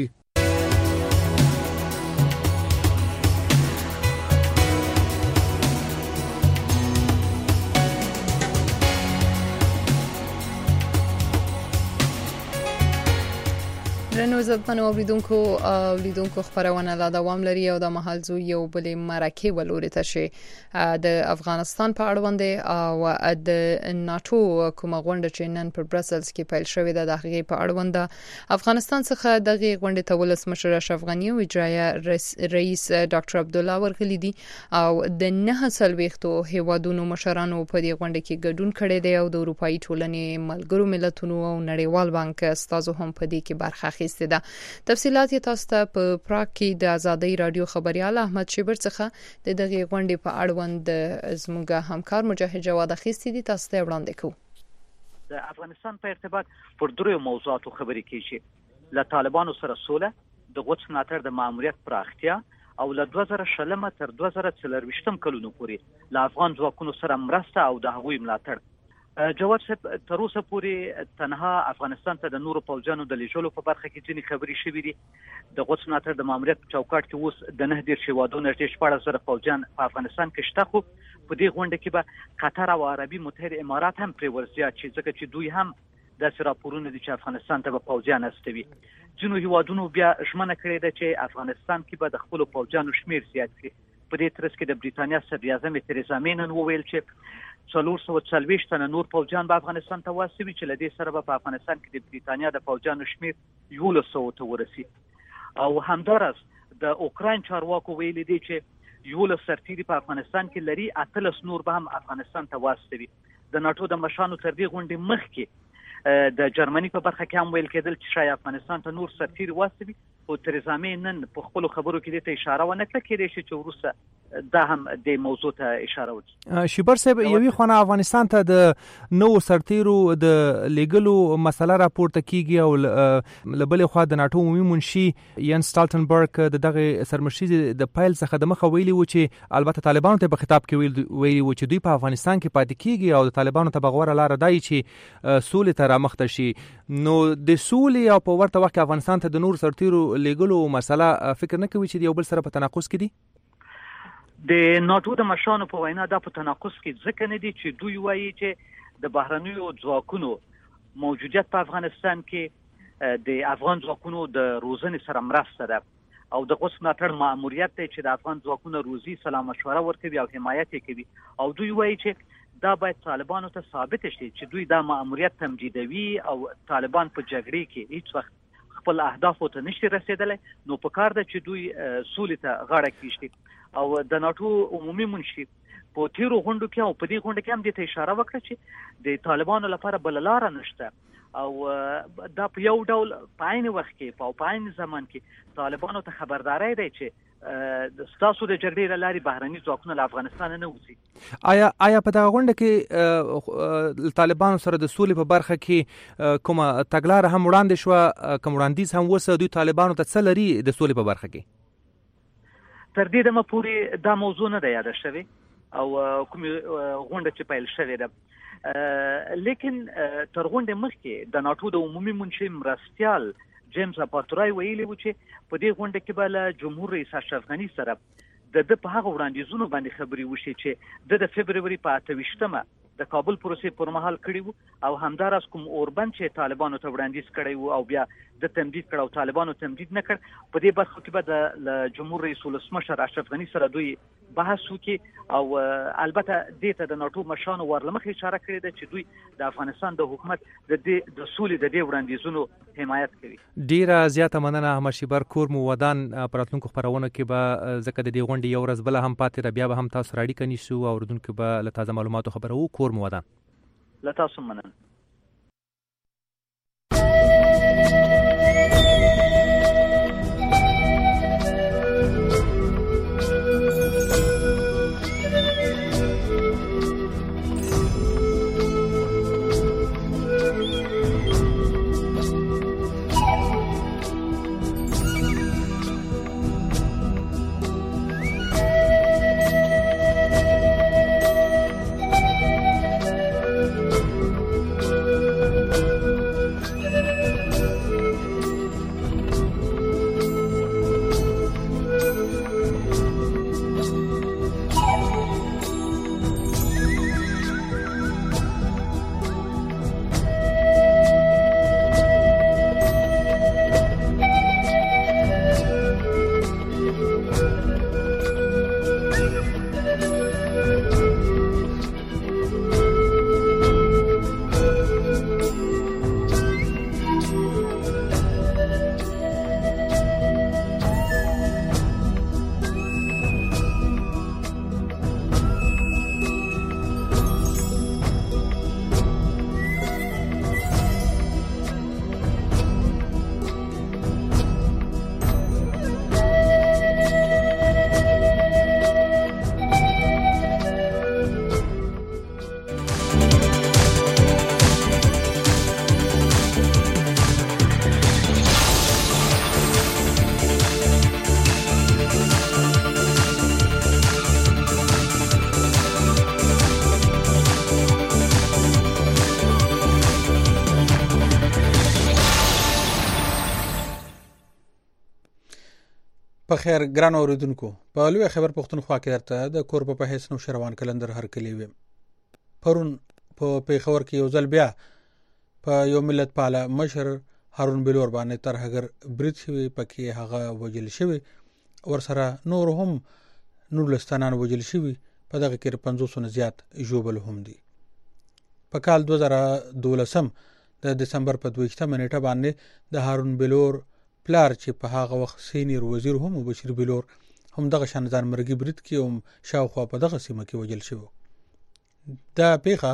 درنو عزتمنو اوریدونکو خبرونه لا دوام لري او د محل زو یو بل مرکه ولوري ته شي د افغانستان په اړوند او د ناتو کومه غونډه چې نن پر برسلز کې پیل شوې ده د هغې په اړوند افغانستان څخه دغه غونډه ته ولس مشر اشرف غنی او اجرایه رئیس ډاکټر عبد الله ورغلي دي او د 9 هیوادونو مشرانو په دې غونډه کې ګډون کړي دي او د اروپאי ټولنې ملګرو ملتونو او نړیوال بانک استادو هم په دې کې برخه اخیستې ده. تفصيلات تاسو ته په پراګ کې د ازادۍ رادیو خبريال احمد شیبر څخه د دغه غونډې په اړوند زموږ همکار مجاهد جواد اخیستې دي. تاسو ته وړاندې کوم. د افغانستان په ارتباط پر درې موضوعاتو خبرې کیږي. له طالبانو سره سوله، د غوڅ ملاتړ د ماموریت پراختیا او له 2000 تر 2024 کلونو پورې له افغان ځواکونو سره مرسته او د هغوی ملاتړ. جواد صاحب تر اوسه پورې تنها افغانستان ته د نورو پوځیانو د لیږلو په برخه کې ځینې خبرې شوې دي. د غوڅ ملاتړ د ماموریت په چوکاټ کې اوس د 9 هیوادونو نږدې 14,000 پوځیان په افغانستان کې شته، خو په دې غونډه کې به قطر او عربي متحده امارات هم پرې ورزیات شي ځکه چې دوی هم داسې راپورونه دي چې افغانستان ته به پوځیان استوي. ځینو هیوادونو بیا ژمنه کړې ده چې افغانستان کې به د خپلو پوځیانو شمیر زیات کړي. په دې ترڅ کې د بریتانیا صدر اعظم تریزا مې نن وویل چې 440 تنه نور پوځیان به افغانستان ته واستوي چې له دې سره به په افغانستان کې د بریتانیا د پوځیانو شمیر 1100 ته ورسي. او همدارس د اوکراین چارواکو ویلي دي چې 11 سرتیري په افغانستان کې لري، 18 نور به هم افغانستان ته واستوي. د ناتو د مشرانو تر دې غونډې مخکې د جرمني په برخه کې هم ویل کېدل چې شاید افغانستان ته نور سرتیري واستوي، خو تریزا مې نن په خپلو خبرو کې دې ته اشاره ونه کړه، کېدای شي چې وروسته دا هم د موضوع ته اشاره وکړي. شیبر صاحب، یوې خوا افغانستان ته د نوو سرتیرو د لیږلو مسله راپورته کیږي او له بلې خوا د ناټو عمومي منشي ین سټالټنبرګ د دغه سرمشري د پیل څخه د مخه ویلي و چې البته طالبانو ته په خطاب کې ویلي و چې دوی په افغانستان کې پاتې کیږي او د طالبانو ته بغوره لار دی چې سولې ته رامخته شي. نو د سولې او په ورته وخت کې افغانستان ته د نور سرتیرو لیږلو مسله فکر نه کوي چې یو بل سره په تناقض کې دي؟ د ناټو د مشرانو په وینا دا په تناقض کې ځکه نه دي چې دوی وایي چې د بهرنیو ځواکونو موجودیت په افغانستان کې د افغان ځواکونو د روزنې سره مرسته ده او د غوڅ ملاتړ ماموریت دی چې د افغان ځواکونو روزي سلا مشوره ورکوي او حمایت یې کوي. او دوی وایي چې دا باید طالبانو ته ثابت شي چې دوی دا ماموریت تمدیدوي او طالبان په جګړې کې هیڅ وخت خپل اهدافو ته نشي رسیدلی. نو په کار ده چې دوی سولې ته غاړه کېږدي. او د ناټو عمومي منشي په تیرو غونډو کې او په دې غونډه کې هم دې ته اشاره وکړه چې د طالبانو لپاره بل لار نشته او دا په یو ډول په عین وخت کې په عین زمان کې طالبانو ته خبرداري دی چې ستاسو د جګړې لاري بهرني ځواکونه له افغانستان نه وځي. آیا په دغه غونډه کې طالبانو سره د سولې په برخه کې کومه تګلاره هم وړاندې شوه، کوم وړاندیز هم وسه دوی طالبانو ته څه لري د سولې په برخه کې؟ تر دې دمه پورې دا موضوع نه ده یاده شوې او کومې غونډه چې پیل شوې ده، لیکن تر غونډې مخکې د ناټو د عمومي منشي مرستیال جیمز اپارتورای ویلي و چې په دې غونډه کې به له جمهور رئیس اشرف غني سره د په هغه وړاندیزونو باندې خبرې وشي چې د فبروري په 28مه د کابل پروسې پر مهال کړی وو او همداراز کوم اوربند چې طالبانو ته وړاندیز کړی وو او بیا د تمدید کړ او طالبانو تمدید نه کړ. په دې برخه کې به د جمهور رئیس ولسمشر اشرف غني سره دوی بحث وکړي او البته دې ته د ناټو مشرانو ورلمخې اشاره کړې ده چې دوی د افغانستان د حکومت د سولې د دې وړاندیزونو حمایت کوي. ډیره زیاته مننه احمد شیبر کور مو ودان. په راتلونکو خبرونه کې به ځکه د دې غونډې یو ورځ بل هم پاتې را، بیا به هم تاسو راډیو نیسو او اوریدونکو به له تازه معلوماتو خبرو. کور مو ودان. له تاسو مننه. په خیر ګران اوریدونکو، په لوی خبر پښتونخوا کې درته د کور په هیڅ نو شروان کلندر هر کلی ویم. پرون په پیښور کې یو ځل بیا په یو ملت پاله مشر هارون بلور باندې ترهګر برید شوی، پکې هغه وجل شوی، ورسره نور هم نور لستانان وجل شوی، په دغه کې 500 نه زیات ژوبل هم دي. په کال 2012 د دسمبر په 22 نیټه باندې د هارون بلور پلار چې په هغه وخت سینیر وزیر هم بشیر بلور هم دغه شان ځان مرګي برید کې هم شاوخوا په دغه سیمه کې وجل شو. دا پیښه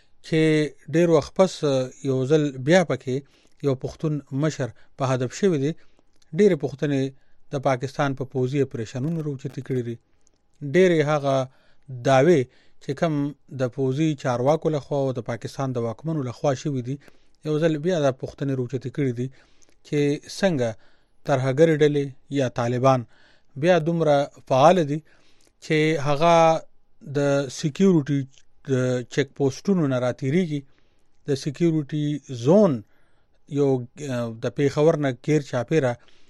چې ډیر وخت پس یو ځل بیا پکې یو پښتون مشر په هدف شوی دی، ډېرې پوښتنې د پاکستان په پوځي اپریشنونو راوچتې کړي دي. ډېرې هغه دعوې چې کوم د پوځي چارواکو لخوا او د پاکستان د واکمنو لخوا شوي دي یو ځل بیا د پوښتنې راوچتې کړي دي چې څنګه ترهګرې ډلې یا طالبان بیا دومره فعال دي چې هغه د سکیورټي د چیک پوسټونو نه راتېریږي. د سکیورټي زون یو د پیښور نه کیر چاپیره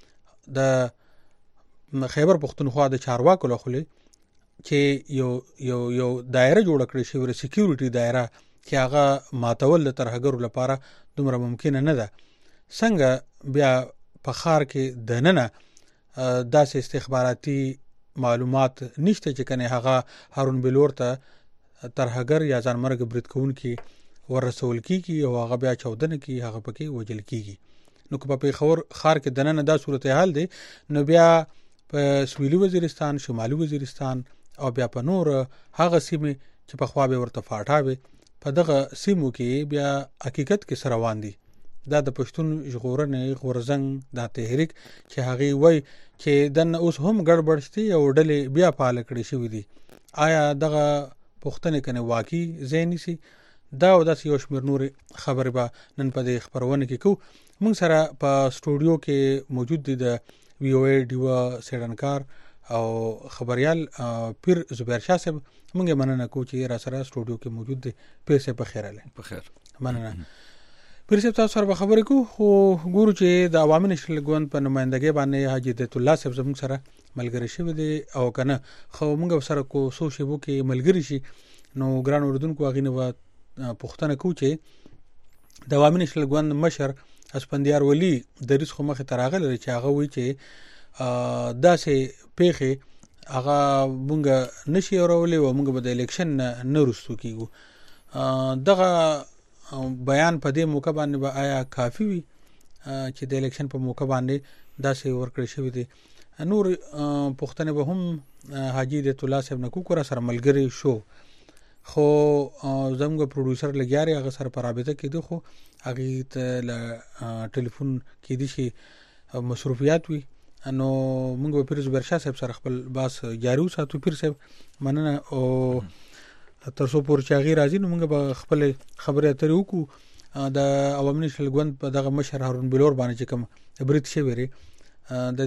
د خیبر پختونخوا د چارواکو لخوا چې یو دایره جوړ کړی شوی د سکیورټي دایره چې هغه ماتول د ترهګرو لپاره دومره ممکن نه ده. څنګه بیا په ښار کې دننه داسې استخباراتي معلومات نشته چې کنه هغه هارون بلور ته ترهګر یا ځانمرګ برید کوونکي ورسول کیږي او هغه بیا چودنه کی هغه پکې وجل کیږي. نو په پیښور ښار کې دننه دا صورتحال دی نو بیا په سویلي وزیرستان، شمالي وزیرستان او بیا په نور هغه سیمې چې په خوا به ورته فاټاوي په دغه سیمو کې بیا حقیقت کې سره روان دي. دا د پښتون ژغورنې غورزنګ دا تحریک چې هغه وای چې دنه اوس هم ګډوډ شتي او ډلې بیا فعال کړي شوی دي. آیا دغه پښتنې کنه واقعي زینی سي؟ دا او داسې یو شمېر نور خبرې به نن په دې خبرونه کې کوو. موږ سره په سټوډیو کې موجود دي د وی او ای ډیوا سیډنکار او خبريال پیر زبیر شاه صاحب. موږ مننه کوو چې را سره سټوډیو کې موجود دي. پیر صاحب په خیر اله. په خیر. مننه. پیر صاحب تاسو سره خبرې کوو خو ګورو چې د عوامي نشل ګوند په نمائندګۍ باندې حاجی عطیت الله صاحب زموږ سره ملګری شوی دی او کنه خو موږ سره کو سو شیبو کې ملګری شي. نو ګران اوردونکو هغه نه پښتنه کو چې د عوامي نشل ګوند مشر اسپندیار ولی د ریس خو مخه تراغل لري چې هغه وی چې داسې پیخه هغه مونږ نشي اورولې او مونږ به د الیکشن نه رسو کیږو. دغه بیان په دې موقع باندې به آیا کافی وي چې د الیکشن په موقع باندې داسې ورکړی شوی دی؟ نور پښتنه به هم حاجی عطیت الله صاحب نه کو سره ملګری شو خو زموږ پروډوسر لګیاري هغه سره په رابطه کې دی خو هغه ته ټلیفون کې دي شي مصروفیات وي. نو موږ په پیر زبیر شاه صاحب سره خپل باس جاري وساتو. پیر صاحب مننه او تر څو پور چاغي راځي نو موږ به خپل خبره اترې وکړو. د عوامي نشل ګوند په دغه مشر هارون بلور باندې چې کوم برید شوی دی د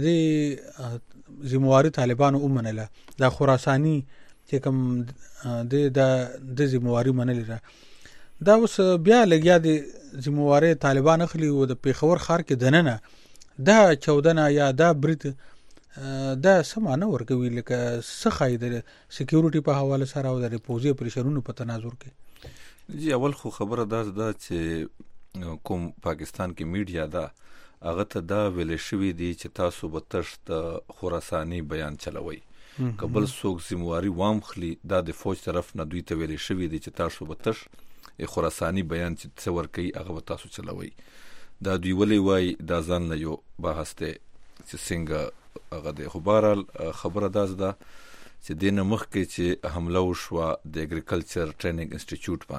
دې ذمہواری طالبانو ومنله. د خراساني چې کوم د ذمہواری منلې ده دا اوس بیا لګیا دي ذمہواری طالبان اخلي او د پیښور ښار کې دننه دا چودنه یا دا برید دا سمانه ورکوي لکه څه خایده سکیورټي په حواله سره او د پوځي اپریشنونو په تناظر کې. جی اول خو خبره ده چې کوم پاکستان کې میډیا ده هغه ته دا ویل شوی دی چې تاسو به تشت خراساني بیان چلوي قبل سوق ذمہواری وام خلی دا د فوج طرف نه دوی ته ویل شوی دی چې تاسو به تش خراساني بیان چې څور کوي هغه تاسو چلوي. دا دوی ولې وای دا ځان له یو بحث ته چې څنګه هغه د خبرال خبره ده چې د نمخ کې چې حمله وشوه د اګریکلچر ټریننګ انسټیټیوټ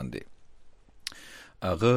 باندې هغه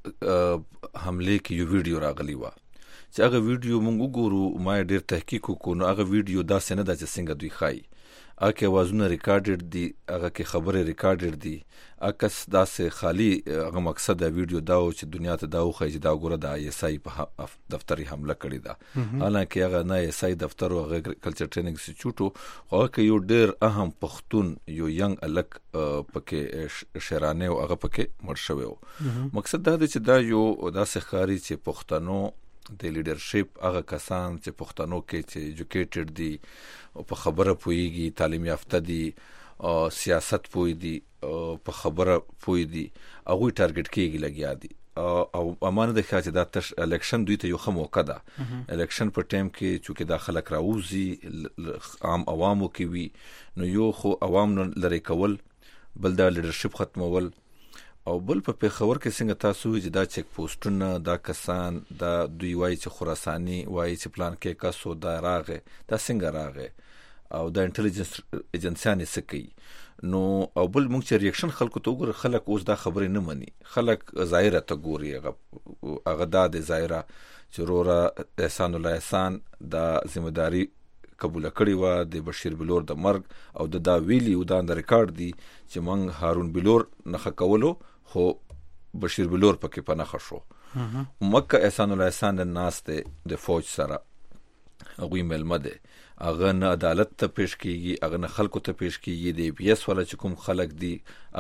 حمله کې یو ویډیو راغلی و چې هغه ویډیو مونږ وګورو ما ډیر تحقیق وکړو. نو هغه ویډیو دا څنګه د څنګه دوی خای اګه وازونه ریکارډډ دي هغه کې خبره ریکارډډ دي اکس دا سه خالی هغه مقصد د ویډیو دا او چې دنیا ته دا وخی چې دا ګوره د آی اس آی په دفتري حمله کړې ده. حالانکه هغه نه آی اس آی دفتر او اګریکلچر ټریننګ انسټیټیوټ هغه کې یو ډیر اهم پښتون یو ینګ الک پکې شرانه او هغه پکې مړ شوی و. مقصد دا دی چې دا یو داسې ښکاري چې پښتنو د لیډرشپ هغه کسان چې پښتنو کې چې ایجوکیټډ دي او په خبره پوهیږي تعلیم یافته دي او سیاست پوهی دي په خبره پوهی دي هغه ټارګټ کېږي لګیا دي او امانه د خاطر دا تر الیکشن دوی ته یو خمو کده الیکشن په ټیم کې چې دا خلک راوځي عام عوامو کې وي نو یو خو عوام لری کول بل دا لیډرشپ ختمول او بل په پیښور کې څنګه تاسو چې دا چیک پوسټونه دا کسان دا دوی وایي چې خراساني وایي چې پلان کې کاسو دا راغې دا څنګه راغې او د انټيليجنس ایجنسیانې څه کوي نو او بل موږ چې ریاکشن خلکو ته وګورو خلک اوس دا خبرې نه مني خلک ظاهره ته ګوري هغه د ظاهره چې رورا احسان الله احسان د ذمہداري قبول کړی و د بشیر بلور د مرګ او د دا ویلی او دا د ریکارډ دی چې موږ هارون بلور نه کولو خو بشیر بلور پکې پناه شو مکه احسان الله احسان الناس د فوج سره هغه ملمه ده هغه نه عدالت ته پیش کیږي هغه نه خلکو ته پیش کیږي د پی ایس ولا چې کوم خلک دي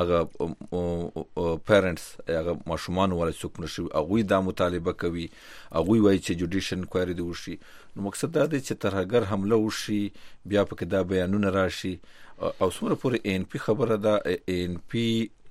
هغه پیرنټس هغه ماشومان ولا څوک نشي هغه دا مطالبه کوي هغه وایي چې جوډیشن کوایري دی وشي نو مقصد دا دی چې ترهګر حمله وشي بیا پکې دا بیانونه راشي او څومره پورې ان پی خبره ده ان پی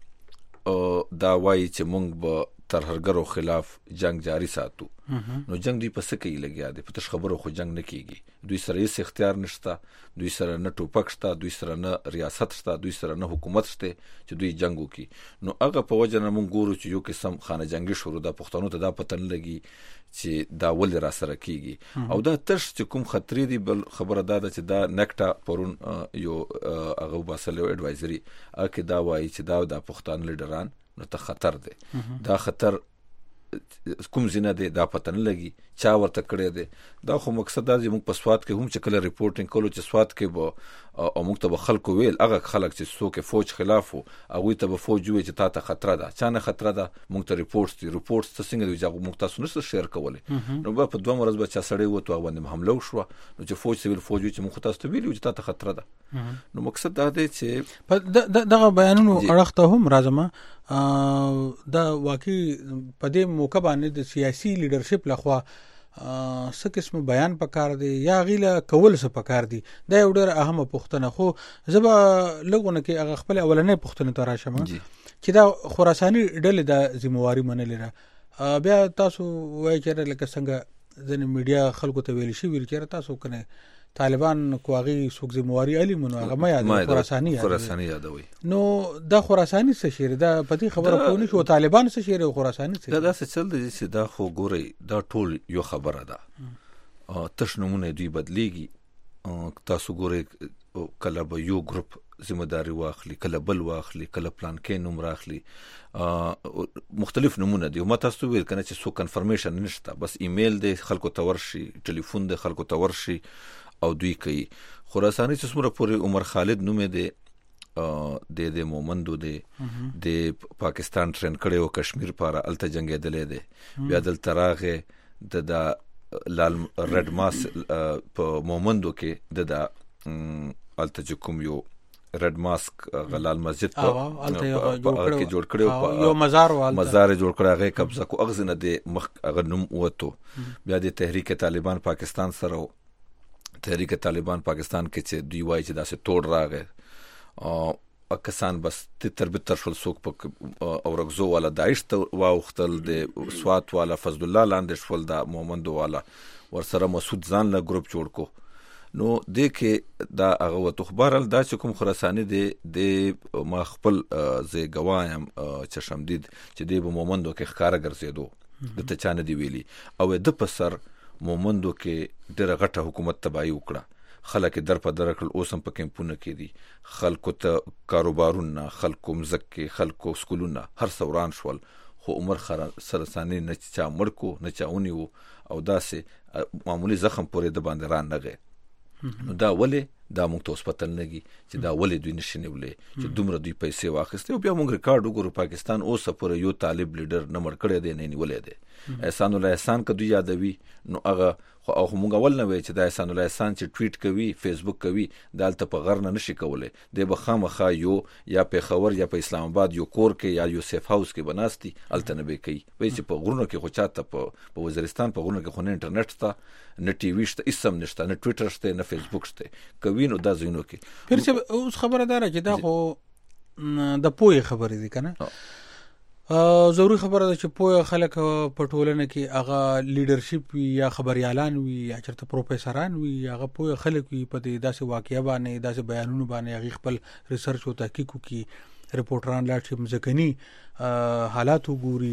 دا وایي چې مونږ به ترهګرو خلاف جنگ جاری ساتو نو جنگ دوی پس کوي لګیا دي پتش خبرو خو جنگ نه کیږي دوی سره هیڅ اختیار نشته دوی سره نه ټوپک شته دوی سره نه ریاست شته دوی سره نه حکومت شته چې دوی جنگ وکي نو هغه په وجه نه مونږ ګورو چې یو قسم خانه جنگي شروع ده پښتنو ته دا پتن لګي چې دا ول را سره کیږي او دا تش چې کوم خطرې دي بل خبره ده چې دا نکټه پرون یو هغه باسلو اډوایزري اکه دا وایي چې دا د پښتون لیډران نو ته خطر دی دا خطر کوم زینه دی دا پته نه لګي چا ورته کړی دی دا خو مقصد دا چې موږ په سواد کې هم چې کله ریپورټینګ کولو چې سواد کې به او موږ ته به خلکو ویل هغه خلک چې څوک فوج خلاف وو هغوی ته به فوج ووایي چې تا ته خطره ده چا نه خطره ده موږ ته ریپورټس دي ریپورټس ته څنګه دی چې موږ تاسو نشته شیر کولی نو به په دوه ورځ به چا سړی وته هغه باندې حمله وشوه نو چې فوج سویل فوج چې موږ تاسو ته ویلو چې تا ته خطره ده نو مقصد دا دی چې دغه بیانونو اړخ ته هم راځم دا واقعي په دې موقع باندې د سیاسي لیډرشپ لخوا څه قسم بیان پکار دی یا غیله کول څه پکار دی دا یو ډېر اهمه پوښتنه خو زه به لږونه کې هغه خپل اولنۍ پوښتنې ته راشم چې دا خراساني ډلې د ذمہواري منلې ده بیا تاسو وایي چې لکه څنګه ځینې میډیا خلکو ته ویل شي چې تاسو کنه طالبان کوغي سوق ذمہواري علي منو هغه ما یاد خراساني یادوي نو دا خراساني څه شیر دا پتی خبره کو نه شو طالبان څه شیر او خراساني څه دا څه چل دي چې دا خو ګوري دا ټول یو خبره ده تش نمونه دوی بدليږي تاسو ګوري کله به یو ګروپ ذمہداري واخلي کله بل واخلي کله پلان کې نوم راخلي مختلف نمونه دي او تاسو ویل کنه چې سو کنفرمیشن نشته بس ایمیل دی خلکو ته ورشي ټلیفون دی خلکو ته ورشي او دوی کوي خراساني چې څومره پورې عمر خالد نومې دی د مومندو دی د پاکستان ټرین کړي او کشمیر پر الته جنگیدلې دی بیا دل تراغه د لال رد ماس په مومندو کې د الته کوم یو رد ماسک غلال مسجد په کې جوړ کړو یو مزار جوړ کړی هغه قبضه کو اغزنه د مخ هغه نوم وته بیا د تحریک طالبان پاکستان سره تحریک طالبان پاکستان کې چې دوی وایي چې داسې توړ راغی او کسان بس تربیت شول څوک په اورګزو والا داعش ته واوختل د سوات والا فضل الله لاندې شول د مومندو والا ورسره مسعود ځان له ګروپ جوړ کو نو د کې دا هغه وته خبرل دا چې کوم خراساني د ما خپل زه گوایم چې شمدید چې د مومندو کې ښکارا ګرځېدو د تچانه دی ویلي او د پسر مومندو کې ډېر غټه حکومت تباہی وکړه خلک در په در کړل اوسم په کمپونه کې دي خلکو ته کاروبارونه خلکو مزکه خلکو سکولونه هر څوران شول خو عمر خراساني نه چا مړکو نه چاونی وو او داسې معمولی زخم پورې د باندې ران نغه نو دا ولې دا موږ ته سپتل نگی چې دا ولې دوی نشنیولې چې دومره دوی پیسې واخیستې او بیا موږ ریکارډ وګورو پاکستان اوس پر یو طالب لیډر نه مړ کړی دی نه نیولې دی احسان الله احسان کدو یادوي نو هغه خو او موږ اول نه وی چې دا احسان الله احسان چې ټویټ کوي فیسبوک کوي دالته په غر نه نشي کولای دی به خامخا یو یا په خبر یا په اسلام آباد یو کور کې یا یو سیف هاوس کې بناستي التنبه کوي وای چې په غرونو کې خو چاته په وزیرستان په غرونو کې خو نه انټرنیټ ته نه ټي وي شته اسم نشته نه ټویټر شته نه فیسبوک شته کوي نو دا زینو کې پرڅ اوس خبره دار چې دا خو د پوهه خبره دي کنه ضروري خبره ده چې پوهه خلک په ټولنه کې هغه لیډرشپ یا خبريالان وي یا چرته پروفیسوران وي هغه پوهه خلک وي په داسې واقعیا باندې داسې بیانونو باندې هغه خپل ریسرچ او تحقیق کوي رپورټران لا چې مزکني حالات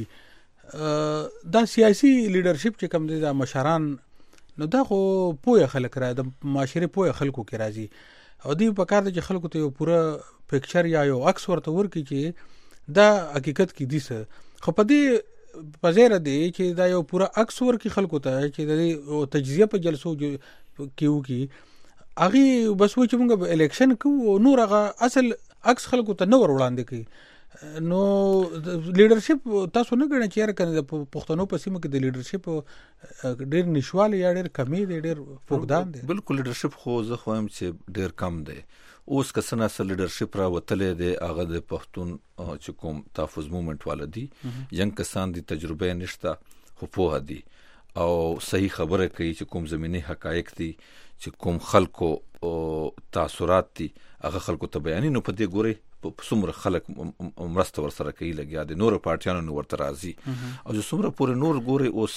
وګوري دا سیاسي لیډرشپ چې کوم دي د مشران نو دا خو پوهه خلک را د معاشره پوهه خلکو کې راځي او دی په کار د خلکو ته یو پوره پکچر یا یو عکس ورته ورکړي چې دا حقیقت کې دي څه خو په دې پزیره دی چې دا یو پوره عکس ورکړي خلکو ته چې د تجزیه په جلسو کې وکړي هغه بس و چې موږ الیکشن کوو نور هغه اصل عکس خلکو ته نور وړاندې کوي نو لیډرشپ تاسو نه غواړئ چې راکنه د پښتنو په سیمه کې د لیډرشپ ډېر نشواله یا ډېر کمی دی ډېر فقدان دی بالکل لیډرشپ خو زه خوایم چې ډېر کم دی اوس کسنه سره لیډرشپ را وتلې دی هغه د پښتون چې کوم تحفظ موومېنټ والدي ینګ کسان دي تجربه نشته خو په دي او صحیح خبره کوي چې کوم زميني حقایق دي چې کوم خلکو تاثرات دي هغه خلکو ته بیانې نو په دې ګوري په څومره خلک مرسته ورسره کوي لګیا دي نور پارټیانو نو ورته راځي او چې څومره پورې نور ګوري اوس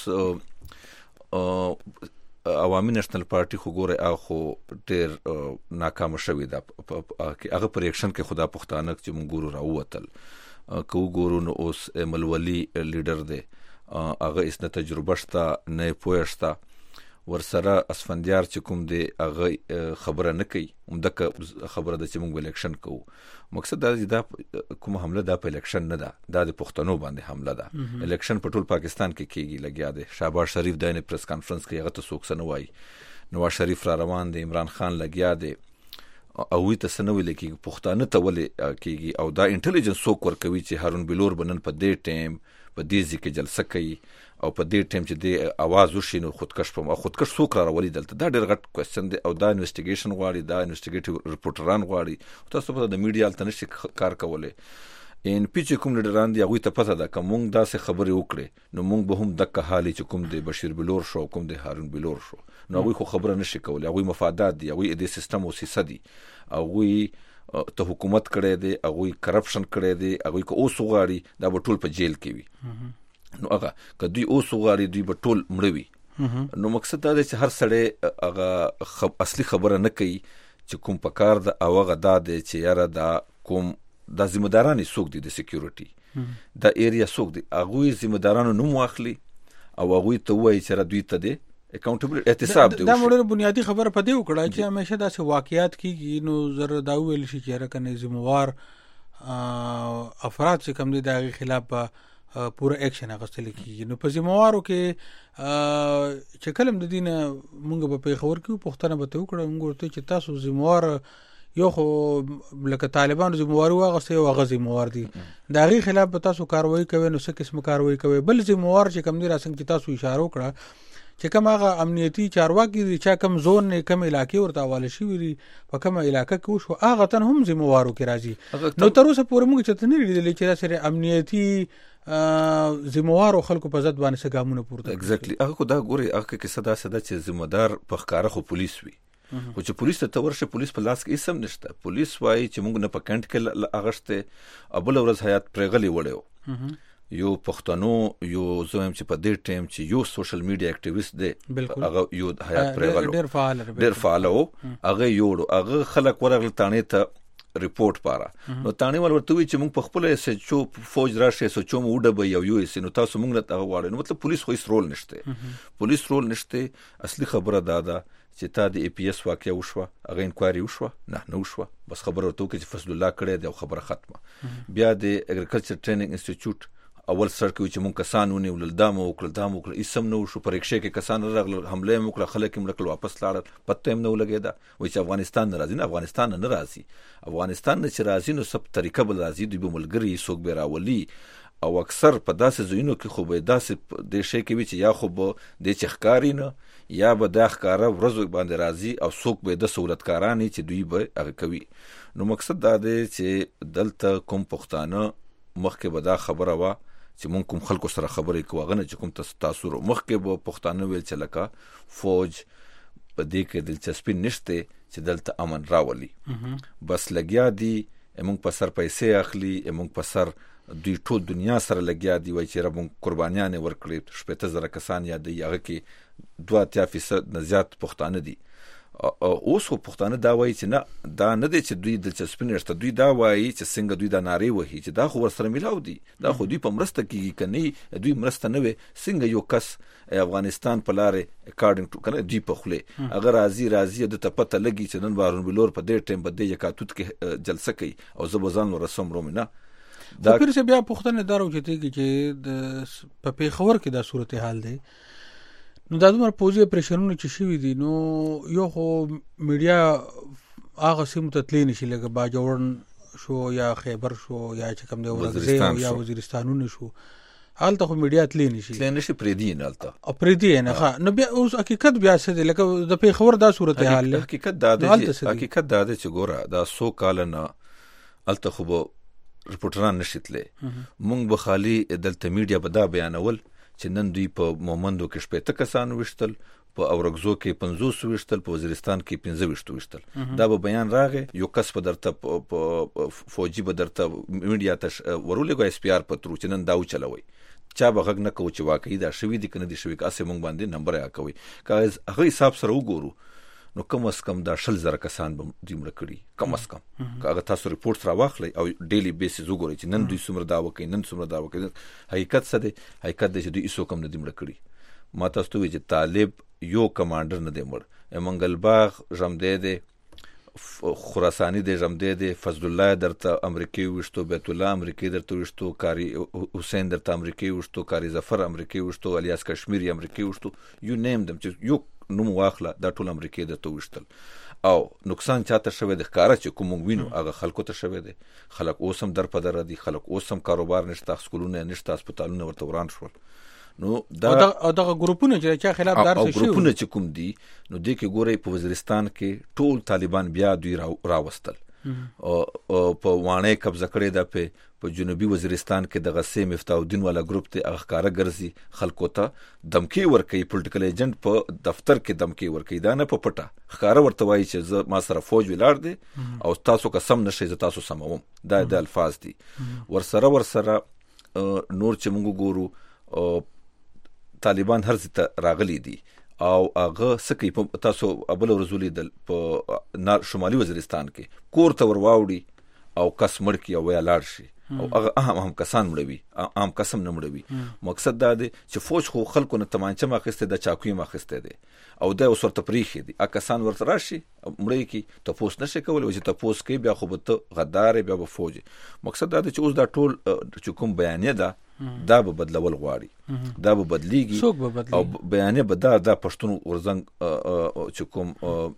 عوامي نېشنل پارټي خو ګوري هغه ډېر ناکام شوی دا هغه پر اکشن کې خدا پښتانه چې مونږ ګورو راووتل کو ګورو نو اوس ملولي لیډر دی هغه اس نه تجربه شته نه پوهشته ورسره اسفندیار چې کوم دی هغه خبره نه کوي همدغه خبره د چې موږ الیکشن کوو مقصد دا کوم حمله د الیکشن نه ده د پښتنو باندې حمله ده الیکشن په ټول پاکستان کې کیږي لګیا دی شهباز شریف د پریس کانفرنس کې هغه ته څوک څه نه وایي نواز شریف را روان دی عمران خان لګیا دی او وی ته څه نه ویل کېږي پښتانه ته ولې کېږي او دا انټیلیجنس څوک ورکوي چې هارون بلور بنن په دې ټیم په دې ځکه جلسه کوي او په دې ټیم چې د आवाज وشي نو خودکش په خودکش څوک را ولې دلته دا ډېر غټ کوېسچن دی او دا انویسټیګیشن غواړي دا انویسټیګیټیو ریپورټران غواړي تاسو په د میډیا الته نشي کار کولای ان پیچ کوم لیډران دی هغه ته پته ده کوم داسې خبرې وکړي نو موږ به هم دغه حالي چې کوم دی بشیر بلور شو کوم دی هارون بلور شو نو هغه خو خبره نشي کولای هغه مفادات دي هغه د سیستم او سیاسي دي هغه ته حکومت کړي دي هغه کرپشن کړي دي هغه کو اوس غواړي دا به ټول په جیل کې وي نو هغه کدی اوس غواړي دوی به ټول مړوي نو مقصد دا دی چې هر سړی هغه اصلي خبره نه کوي چې کوم پکار د هغه دا دی چې یاره دا کوم د ذمہدارانو څوک دي د سکیورټي دا ایریا څوک دي هغه ذمہدارانو نوم واخلي او هغه ته وایي چې دوی ته دی اکاونټیبل احتساب دی دا موږ بنیادی خبره پدې وکړه چې همیشه داسې واقعیات کیږي نو زر دا ویل شي چې راکنه ذمہوار افراد چې کوم دي د خلاف پورا اکشن اغستل کیږي نو په ذمہوارو کې چې کلم د دینه مونږ په پیښور کې پښتنه به ته وکړه مونږ ته چې تاسو ذمہوار یو خو لکه طالبانو ذمہوار واغسته او غزي ذمہوار دي دا غي خلاف به تاسو کاروایی کوي نو څه قسم کاروایی کوي بل ذمہوار چې کم دي راسنګ چې تاسو اشاره وکړه چې کوم هغه امنیتي چارواکي دي چې کوم زون نه کوم علاقې ورته حواله شي وي په کوم علاقې کې وشو هغه تن هم ذمہوارو کې راځي نو تر اوسه پورې موږ چې نه لیدل چې سره امنیتي ذمہوارو خلکو په ځد باندې څنګه پورته ایگزیکټلی هغه کو دا ګوري هغه کې صدا چې ذمہدار په ښکارا خو پولیس وي خو چې پولیس ته ورشه پولیس په لاس کې اسم نشته پولیس وایي چې موږ نه په کانټ کې اغشته ابل ورځ حیات پرغلی وړو یو پښتنو یو زویم چې په دې ټیم چې یو سوشل میډیا اکټیویست دی هغه یو حیات پرغلو ډېر فعال او هغه یوړو هغه خلک ورغل تانه ته ریپورت پاره نو تانه ول ورته وی چې موږ په خپل سچو فوج راشه سچو مو وډه یو اس نو تاسو موږ نه غواړو نو مطلب پولیس خو هیڅ رول نشته پولیس رول نشته اصلي خبره دا چې تا د ای پی اس واقعیا وشوه هغه انکوایري وشوه نه وشوه بس خبره ورته کې چې فضل الله کړی دی او خبره ختمه بیا د اګریکلچر ټریننګ انسټیټیوټ اول سر کې چې مونږ کسانونه ولدام وکړل اسم نو شو پریکشه کې کسان راغله حمله وکړه خلک ملکل واپس لاړل پته هم نو لګیدا وای چې افغانستان ناراضي نه افغانستان نه راضي افغانستان نه چې راضي نو سب طریقه بل راضي دوی به ملګری سوق به راولي او اکثر په داسې زینو کې خو به داسې د شي کې چې یا خو به د چخکاری نه یا به د ښکارا ورځو باندې راضي او سوق به د سہولتکارانی چې دوی به هغه کوي نو مقصد دا دی چې دلته کوم پښتانه مخکې به دا خبره وا چې مونږ کوم خلکو سره خبرې کوو هغه نه چې کوم تاسو مخکې به پښتانه ویل چې لکه فوج په دې کې دلچسپي نشته چې دلته امن راولي بس لګیا دي مونږ په سر پیسې اخلي مونږ په سر دوی ټول دنیا سره لګیا دي وای چې رب قربانیان ورکړي 15000 کسان یا دی هغه کې 2% نه زیات پښتانه دي اوس خو پښتانه دا وایي چې نه دا نه دی چې دوی دلچسپي نشته، دوی دا وایي چې څنګه دوی دا نارې وهي چې دا خو ورسره میلاو دي، دا خو دوی په مرسته کېږي که نه دوی مرسته نه وي څنګه یو کس افغانستان په لارې اکارډنګ ټو کنه دوی په خولې هغه راځي د ته پته لګي چې نن هارون بلور په دې ټایم په دې یکاتوت کې جلسه کوي او زه به ځان ورسم روم نه دا پیر سے بیا پښتنه دارو چې په پیښور کې دا صورتحال دی. نو دا دومره پوزي پریشرونه چې شوي دي نو یو خو میډیا هغه سیمو ته تللی نشي لکه باجوړ شو یا خیبر شو یا چې کوم دی ورغزي یا وزیرستانونه شو حالته خو میډیا تللی نشي پریدي نه الته او پریدي نه ښه نو بیا اوس حقیقت بیا څه دی لکه د پیښور دا صورتحال دی. حقیقت دا دی چې ګوره دا 100 کال نه الته خو رپورټران نشیتلې مونږ به خالي دلته میډیا به دا بیانول چې نن دوی په مومندو کې 15 کسان وشتل، په اورګزو کې 50 وشتل، په وزیرستان کې 15 وشتل. دا به بیان راغې یو کس په درته فوجي به درته میډیا ته ورولېږي اس پی آر په ترو چې نن دا وچلوي چا به غږ نه کوي چې واقعي دا شوي دي که نه دي شوي که اسې مونږ باندې نمبر یا کوي که هغه حساب سره وګورو نو کم از کم دا 100,000 کسان به دوی مړه کړي کم از کم که هغه تاسو ریپورټ راواخلئ او ډیلی بیسز وګورئ چې نن دوی څومره دا وکړي نن څومره دا وکړي. حقیقت څه دی؟ حقیقت دی چې دوی هیڅوک هم نه دي مړه کړي. ما تاسو ته وایي چې طالب یو کمانډر نه دی مړ، منګل باغ ژمدی دی، خراسانی دی ژمدی دی، فضل الله درته امریکایي وشتو، بیت الله امریکایي درته وشتو، کاری حسین درته امریکایي وشتو، کاری ظفر امریکایي وشتو، الیاس کشمیری امریکایي وشتو، یو نیم دم چې یو نوم واخله دا ټول امریکایي درته وشتل. او نقصان چاته شوی دی ښکاره چې کوم وینو هغه خلکو ته شوی دی. خلک اوس هم در په دره دي، خلک اوس هم کاروبار نشته، سکولونه نشته، هسپتالونه ورته وران شول. نو دا دغه ګروپونه چې چا خلاف دار شي ګروپونه چې کوم دي نو د کې ګوري په وزیرستان کې ټول طالبان بیا دوی راوستل او په وانه قبضه کړی د په جنوبي وزیرستان کې د غسې مفتاح الدین والا ګروپ ته اخکارا ګرځي خلکو ته دمکی ورکي، پولیټیکل ایجنټ په دفتر کې دمکی ورکي، دا نه په پټه ښکارا ورته وایي چې ما سره فوج ولاړ دي او تاسو قسم نشئ ز تاسو سموم. دا د الفاظ دي. ورسره نور چې موږ ګورو طالبان هر ځای ته راغلي دي او هغه سکی په تاسو ابل ورزولي د په شمالي وزیرستان کې کور ته ورواوړي او کس مړ کی او یا لاړ شي او هغه هم کسان مړوي عام قسم نه مړوي. مقصد دا دی چې فوج خو خلکو نه تمانچه ماخسته د چاقوي ماخسته دي او دا اوس ورته پریخي دي ا کسان ورته راشي مړی کی تاسو نشي کولای چې تاسو کې بیا خو به غدار بیا به فوج. مقصد دا دی چې اوس دا ټول چې کوم بیانیه ده دا به بدلول غواړي، دا به بدلیږي او بیانیه به دا پښتون ورزنګ چې کوم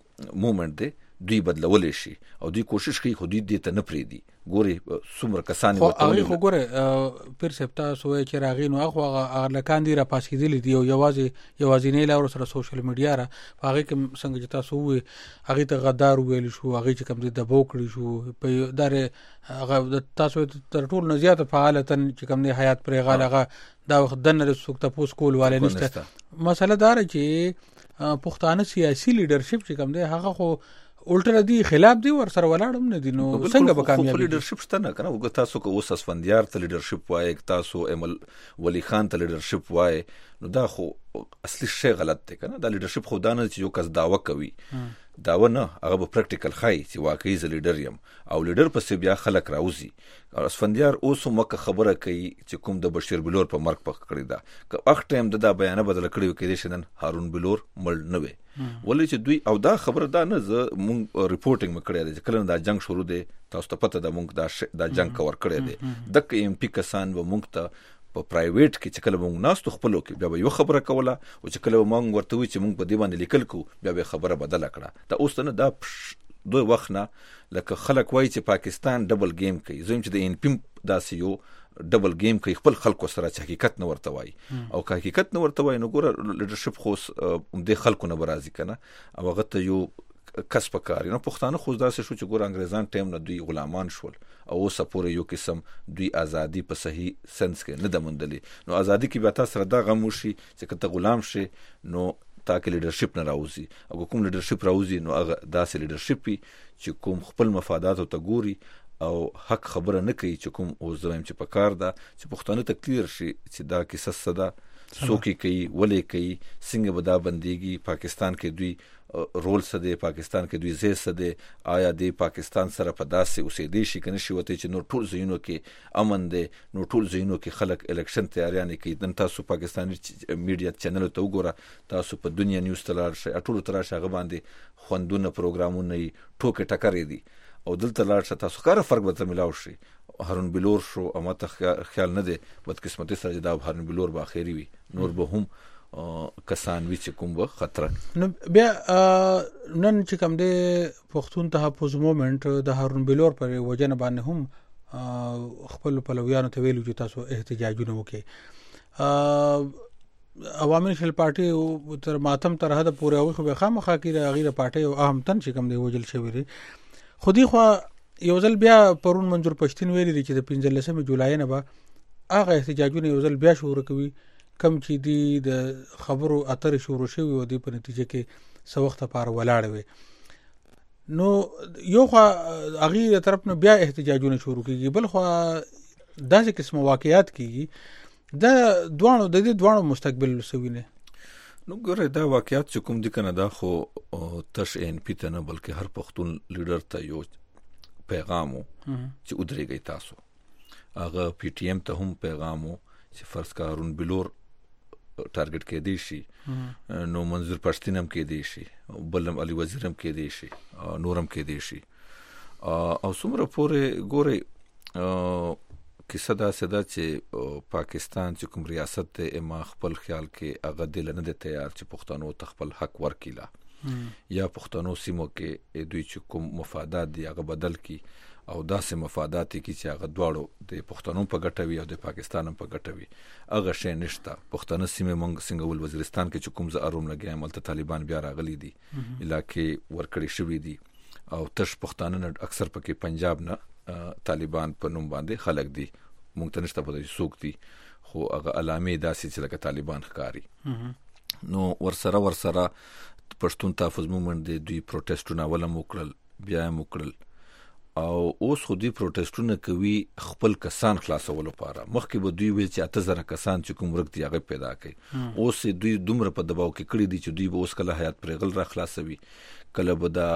مومنت دی دوی بدلول شي او دوی کوشش کوي خو دوی دې ته نه پریدي. ګوري څومره کسان وته هغه ګوره پیر سپتا سوې چې راغی نو هغه لکان دی را پاسېدل دي او یوازې نه لور سره سوشل میډیا را هغه کې څنګه چې تاسو وې هغه ته غدار ویل شو، هغه چې کوم د بوکړی شو په دار هغه تاسو تر ټول نه زیاته فعالیتن چې کوم نه حیات پرې غاله دا وخت دنه سوک تاسو کول والے نشته. مسله دار چې پښتانه سیاسي لیډرشپ چې کوم دی هغه خو الټرا دی خلاف دی ور سره ولاړم نه دي نو څنګه به کامیابی لیډرشپ شته نه کنه. وګ تاسو کو اوس اسفندیار ته لیډرشپ وای، تاسو امل ولی خان ته لیډرشپ وای، نو دا خو اصلي شی غلط دی کنه. دا لیډرشپ خو دانه چې یو کس داوا کوي داوا نه هغه به پریکټیکل خای چې واقعي ز لیډر یم او لیډر پسې بیا خلک راوځي. اسفندیار اوس مکه خبره کوي چې کوم د بشیر بلور په مرګ پخ کړی دا که وخت ټایم دا بیان بدل کړی کې دي شنن هارون بلور مړ نه وي ولې چې دوی او دا خبره دا نه مونږ ریپورټینګ مکړی دی کله دا جنگ شروع دی تاسو ته پته ده مونږ دا جنگ کور کړی دی د ایم پی کسان و مونږ ته په پرایویټ کې چې کله مونږ ناستو خپلو کې بیا یو خبره کوله او چې کله مونږ ورته وی چې مونږ په دی باندې لیکل کو بیا خبره بدل کړه. دا اوس نه دا دوی وخت نه لکه خلک وایي چې پاکستان ډبل گیم کوي، زم چې د ان پی داسې یو ډبل گیم کوي خپل خلکو سره چې حقیقت نه ورته وایي او که حقیقت نه ورته وایي نو ګوره لیډرشپ خو د خلکو نه برازي کنه او هغه ته یو کس پکاري. نو پښتانه خو داسې شو چې ګوره انګریزان ټایم نه دوی غلامان شول او اوس پورې یو قسم دوی ازادي په صحیح سنس کې نه دمندلي. نو ازادي کې به تاسو سره دا غم وشي چې کته غلام شي نو تاکي لیډرشپ نه راوځي او کوم لیډرشپ راوځي نو هغه داسې لیډرشپ چې کوم خپل مفادات ته ګوري او حق خبره نه کوي چې کوم او زویم چې پکار ده چې پښتانه ته کلیر شي چې دا کیسه صدا څوک کوي ولې کوي څنګه به دا بنديږي پاکستان کې دوی رول څه دی پاکستان کې دوی ځای څه دی آیا د پاکستان سره په داسې اوسېدی شي کنه شي وته چې نور ټول ځایونو کې امن دی نو ټول ځایونو کې خلک الیکشن تیاریانه کوي نن تاسو پاکستاني میډیا چینل ته وګوره تاسو په دنیا نیوز تلار شي ټول تر شغه باندې خوندونه پروګرامونه ټوکې ټکرې دي او دلته لاړ شته تاسو کار فرق به ملاو شي هارون بلور شو اما ته خیال نه دی بدقسمتي سره دا هارون بلور به اخیری وي نور به هم کسان وی چې کوم خطر نو بیا نن چې کوم د پښتون تحفظ موومېنټ د هارون بلور پر وجنه باندې هم خپل پلویانو ته ویلو چې تاسو احتجاجونه وکړي عوامي نېشنل پارټي تر ماتم تر حد پورې او خو به خامخا کې غیر پارټي او اهم تن چې کوم دی وجل شوی دی خودي خو یو ځل بیا پرون منظور پښتين ویلي چې د 15 جولای نه به هغه احتجاجونه یو ځل بیا شروع کوي کم چې دی د خبرو اترې شروع شوی او د په نتیجه کې څو وخت لپاره ولاړ وي نو یو خو هغه طرف نه بیا احتجاجونه شروع کیږي بل خو داسې قسم واقعیات کیږي د دوانو مستقبل وسوینه نو ګوره دا واقعیات چې کوم دي کنه دا خو تش ان پی ته نه بلکې هر پښتون لیډر ته یو پیغامو چې ودرېږي تاسو هغه پی ټی ایم ته هم پیغامو چې فرض کارون بلور ټارګټ کې دی شي نو منظور پښتين هم کې دی شي بلم علي وزیر هم کې دی شي نورم کې دی شي او څومره پورې ګوره کیسه دا سدا چې پاکستان چې کوم ریاست ته ما خپل خیال کې هغه دل نه دی تیار چې پښتنو ته خپل حق ورکیلا یا پښتنو سیمو کې دوی چې کوم مفادات دی هغه بدل کی او داسې مفادات کی چې هغه دواړو د پښتنو په ګټوي او د پاکستان په ګټوي هغه شی نشته پښتنه سیمه مونږ څنګه ول وزیرستان کې چې کوم ز اروم لګیایم ولته طالبان بیا راغلي دي علاقې ورکړی شوی دي او تش پښتانه اکثر پکې پنجاب نه طالبان په نوم باندې خلک دي مونږ ته نشته پته سوق دي خو هغه علامې داسې چې لکه طالبان ښکاری نو ورسره پښتون تحفظ موومېنټ دوی پروټیسټونه ولم وکړل بیا وکړل او اوس خو دوی پروټیسټونه کوي خپل کسان خلاصولو لپاره مخکې به دوی ویل چې 8000 کسان چې کوم ورک دی هغه پیدا کړي اوس دوی دومره په دباو کې کړی دي چې دوی به اوس کله حیات پرغل را خلاصوي کله به د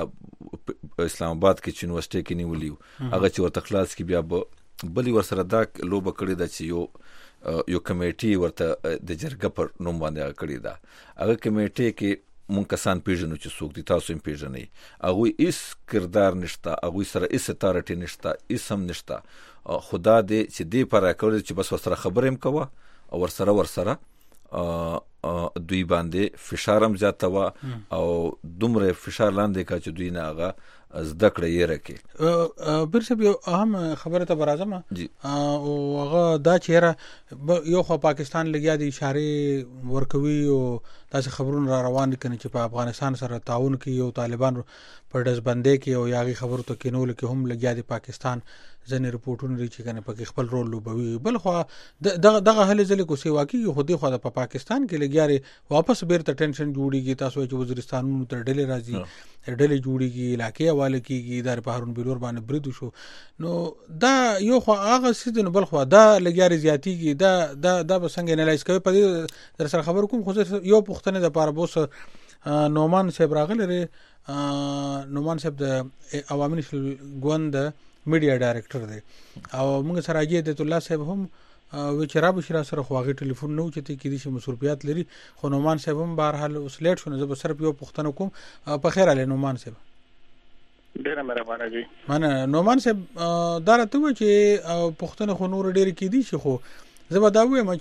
اسلام آباد کې یونیورسيټي کې نیولیو هغه چې ورته خلاص کی بیا به بلی ورسره دا لوبه کړی دا چې یو کمیټي ورته د جرګه پر نوم باندې کړی دا هغه کمیټي کې مون کسان پیژنو چې څوک دي تاسو هم پیژنئ هغه هیڅ کردار نشته هغه سره هیڅ اتارټی نشته هیڅ هم نشته خدا دې چې دې پر راکړل چې بس ورسره خبرې هم کوه او ورسره دوی باندې فشار هم زیاته او دومره فشار لاندې کا چې دوی نه هغه زده کړې یې راکې برسه یو اهم خبره ته برازم او هغه دا چیرې یو خو پاکستان لګیا دي اشاره ورکوي او تاسو خبرونه را روان دي کنه چې په افغانستان سره تعاون کوي او طالبان پر دزبندې کې او یاغي خبرو ته کینول کې هم لګیا دي پاکستان ځنې رپورټونه لري چې کنه په خپل رول لوبوي بل خو دغه هله ځل کو سی واقعي خو دی خو د پاکستان کې لګیاري واپس بیرته ټینشن جوړیږي تاسو چې وزیرستانونو تر ډلې راځي ډلې جوړیږي علاقې حواله کیږي د هارون بلور باندې برید شو نو دا یو خو هغه سیدن بل خو دا لګیاري زیاتیږي دا به څنګه انالایز کوي په دې در سره خبر کوم خو یو پښتنه د پاره بوس نومان صاحب راغلی نومان صاحب د عوامي نېشنل ګوند میډیا ډایرکټر دی او موږ سره اجازه د الله صاحب هم وچرا بشرا سره خواغه ټلیفون نو چته کې دي مسؤلیت لري خو نومان صاحب هم بهر حال اوس لیټ شونه زه صرف یو پښتنه کوم په خیر علي نومان صاحب ډیره مهربانه جی منه نومان صاحب دا راته و چې پښتنه خو نور ډیر کې دي شي خو زه به دا وایم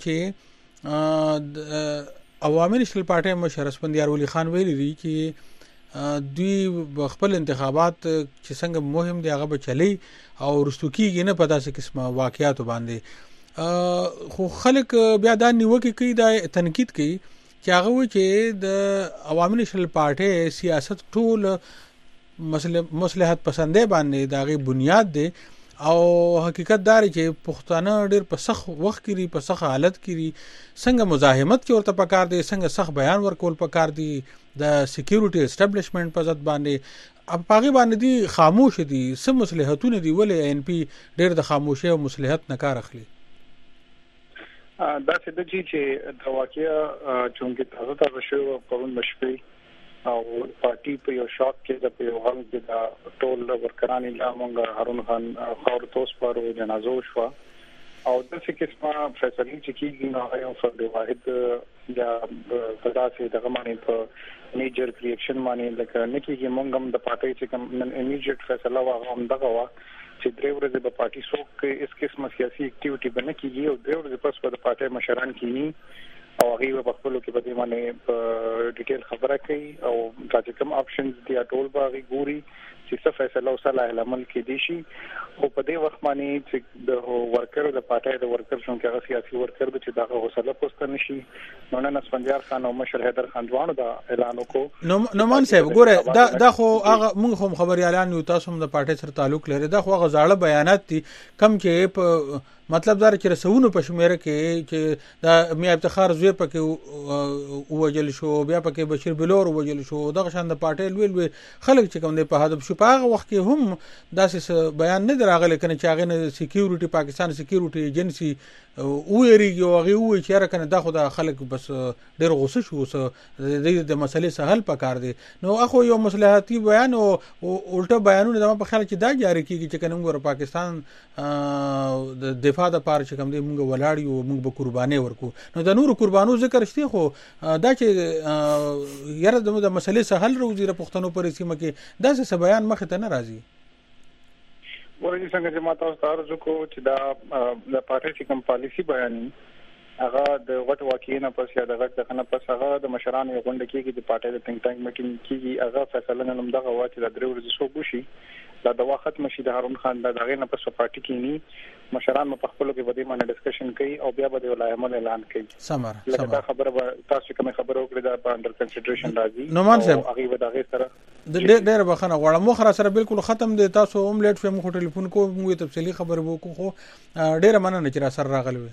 چې عوامي نېشنل پارټي مشر اسفندیار ولی خان ویلي دي چې دوی خپل انتخابات چې څنګه مهم دي هغه به چلی او رستوکیږي نه پتا څه قسمه واقعیات باندې خو خلک بیا دا نیوکه کوي دا تنقید کوي چې هغه و چې د عوامي نېشنل پارټي سیاست ټول مصلحت پسندې باندې دا غي بنیاد دی او حقیقت دار چې پښتانه ډېر په سخت وخت کې په سخت حالت کې څنګه مزاحمت کې ورته پکار دي څنګه سخت بیان ورکول پکار دي د سکیورټي اسټابلیشمنت په ځد باندې اب پاغي باندې دي خاموش دي سم مصلحتونه دي ولې ان پی ډېر د خاموشي او مصلحت نه کار اخلي دا څه د چې د واقعیا چې تاسو شو پرون مشفي او پارټي په یو شاک کې د پیغام کې دا ټول ورکران اعلان مونږ هارون خان خور توس پر جنازو شو او د څه قسمه فیصله چې کیږي نو یو فرد واحد یا فدا سي دغه باندې په میجر ریاکشن باندې لکه نکیږي مونږ هم د پارټي چې کوم امیډیټ فیصله واغوم دغه وا چې درې ورځې په پارټي څوک اس قسمه سیاسي اکټیویټي باندې کیږي او درې ورځې پس په پارټي مشران کینی او هغه په خپل کې په دې باندې په ډیټیل خبره کوي او چې کوم اپشنز دي ټول باغی ګوري چې څه فیصله وسله عمل کې دي شي او په دې وخت باندې چې د ورکر د پارټي د ورکر څنګه هغه سیاسي ورکر د چې دغه حوصله پوسټ نشي نو نن اسفندیار خان او مشر حیدر خان ځوانو دا اعلان وکړو نو مان صاحب ګوره دا خو هغه موږ هم خبريالان یو تاسو هم د پارټي سره تعلق لري دا خو هغه ځاړه بیانات دي کم چې مطلب دا چې رسونه په شمیره کې چې دا میا افتخار زوی پکې وجل شو بیا پکې بشیر بلور وجل شو دغه شان د پارټي لوی خلک چې کوم دی په هدف شو په هغه وخت کې هم داسې بیان نه دراغله کنه چې هغه نه سکیورټي پاکستان سکیورټي ایجنسی ویریږي او هغه وایي چې راکنه دا خو د خلک بس ډېر غوسه شو د مسلې سهل پکار دي نو اخو یو مصلحتي بیان او الټا بیانونه د په خیال چې دا جاری کیږي چې کنه موږ پاکستان د دفاع د پاره چې کوم دی موږ ولاړ یو موږ به قرباني ورکو نو د نور قربانو ذکر شته خو دا چې یاره د مسلې سهل روزي د پښتنو پر سیمه کې دا څه بیان مخ ته نه راځي ورته څنګه چې ماته تاسو کو چې دا د پارټي کوم پالیسی بیانې هغه د غټ واقعینه پس یا د غټ نه پس هغه د مشرانو غونډه کې د پارټي د ټینګ ټانګ میټینګ کې هغه فیصله نن دغه واچ د درې ورځې شو بوشي دا د وخت مشي د هارون خان د دغه نه پس پارټي کې ني مشران په خپل کې بده باندې ډسکشن کوي او بیا به ولای عمل اعلان کوي لکه دا خبره تاسو کوم خبره وکړه دا انډر کنسیډریشن راځي نو مان صاحب هغه به دغه سره د ډېر بخنه غواړم مخره سره بالکل ختم دي تاسو هم لیټ فهم خو ټلیفون کو موږ تفصیلی خبر وکړو خو ډېر مننه چې را سره راغلی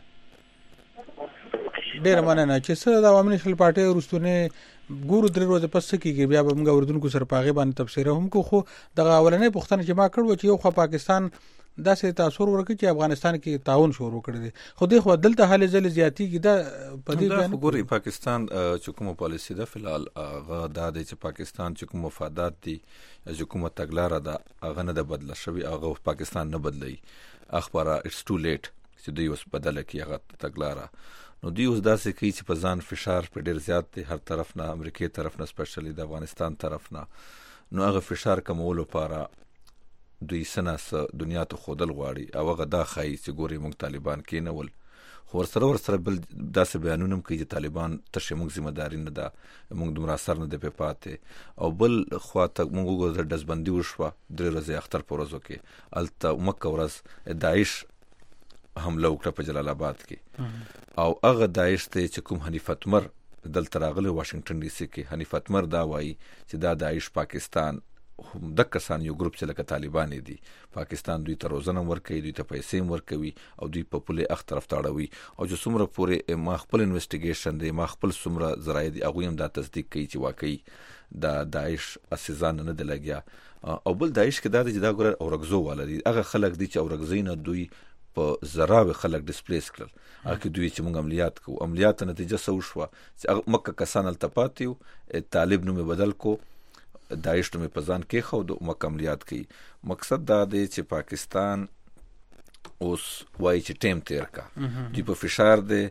ډېر مننه چې سره د عوامي نشل پارټي ورستونه ګورو درې ورځې پس کېږي بیا به موږ اردوونکو سره پاغه باندې تفسیر هم کو خو د اولنې پښتنه چې ما کړو چې یو خو پاکستان داسې تاثیر ورکړي چې افغانستان کې تعاون شروع کړی دی خو دې خو دلته حال ځل زیاتی کې دا په دې باندې ګوري پاکستان چې کومه پالیسی ده فلحال هغه دا دی چې پاکستان چې کوم مفادات دي چې کومه تګلاره ده هغه نه د بدله شوی هغه پاکستان نه بدلی اخبار اټس ټو لیټ چې دوی اوس بدله کی هغه تګلاره نو دوی اوس داسې کوي چې په ځان فشار په ډیر زیات دی هر طرف نه امریکای طرف نه سپیشلی د افغانستان طرف نه نو هغه فشار کمولو لپاره دوی سناس دنیا ته خودل غواړي او هغه دا خای چې ګوري موږ طالبان کې نه ول خو ورسره بل داسې بیانونه کوي چې طالبان تشه موږ ذمہ داری نه ده موږ دومره اثر نه دی په پاتې او بل خواته موږ وګورئ دزبندي وشوه درې ورځې اختر پروزو کې الته مکه ورځ داعش حمله وکړه په جلال آباد کې او هغه داعش ته چې کوم حنیف اتمر دلته راغلی واشنگټن ډي سي کې حنیف اتمر دا وایي چې دا داعش پاکستان د کسان یو ګروپ چې لکه طالبان دي پاکستان دوی ته روزنه ورکوي دوی ته پیسې ورکوي او دوی په پوله اخ طرف تاړوي او چې څومره پورې ما خپل انویسټیګیشن دی ما خپل څومره ذرایع دي هغه هم دا تصدیق کوي چې واقعي دا داعش اساسان نه دی لګیا او بل داعش کې دا چې دا ګور اورګزو ولري هغه خلک دي چې اورګزین دوی په زراوي خلک ډیسپلیس کړل هغه دوی چې موږ عملیات کوو عملیات نتیجه سو شو چې مکه کسان التپاتیو طالب نوم بدل کو داعش ته په ځان کې خو د مکملیات کوي مقصد دا دی چې پاکستان اوس وایي چې ټیم تیر کا دوی په فشار دی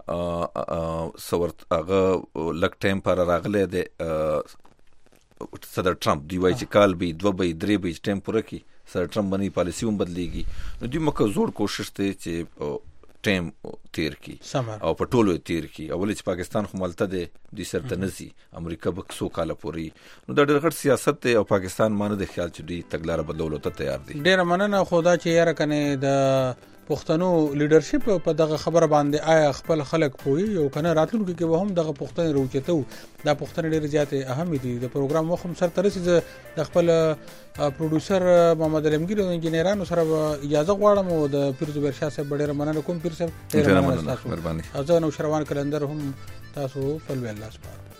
سورت هغه لک ټیم پر راغله دی صدر ټرمپ دی وایي چې کال به 2 به 3 به ټیم پوره کی صدر ټرمپ باندې پالیسی هم بدلیږي نو دوی مکه زوړ کوشش ته چې ټیم تیر کی او په ټولو تیر کی اول چې پاکستان خو ملته دی د سرته نزي امریکا به څو کال پوري نو دا ډېر غټ سیاست دی او پاکستان مانه د خیال چې دوی تګلاره بدلولو ته تیار دي ډېر مننه خدا چې یاره کنه د پښتنو لیډرشپ په دغه خبره باندې آیا خپل خلک پوي او کنه راتلونکي کې به هم دغه پښتنې روچته دا پښتنې ډېر زیات اهم دي د پروګرام وخت سره ترسي د خپل پروډوسر محمد علمگیر او انجینرانو سره اجازه غواړم او د پیر زبیر شاه صاحب ډېر مننه کوم پیر صاحب ډېر مننه مهرباني ازو نو شروان کلندر هم تاسو فل ویل لاس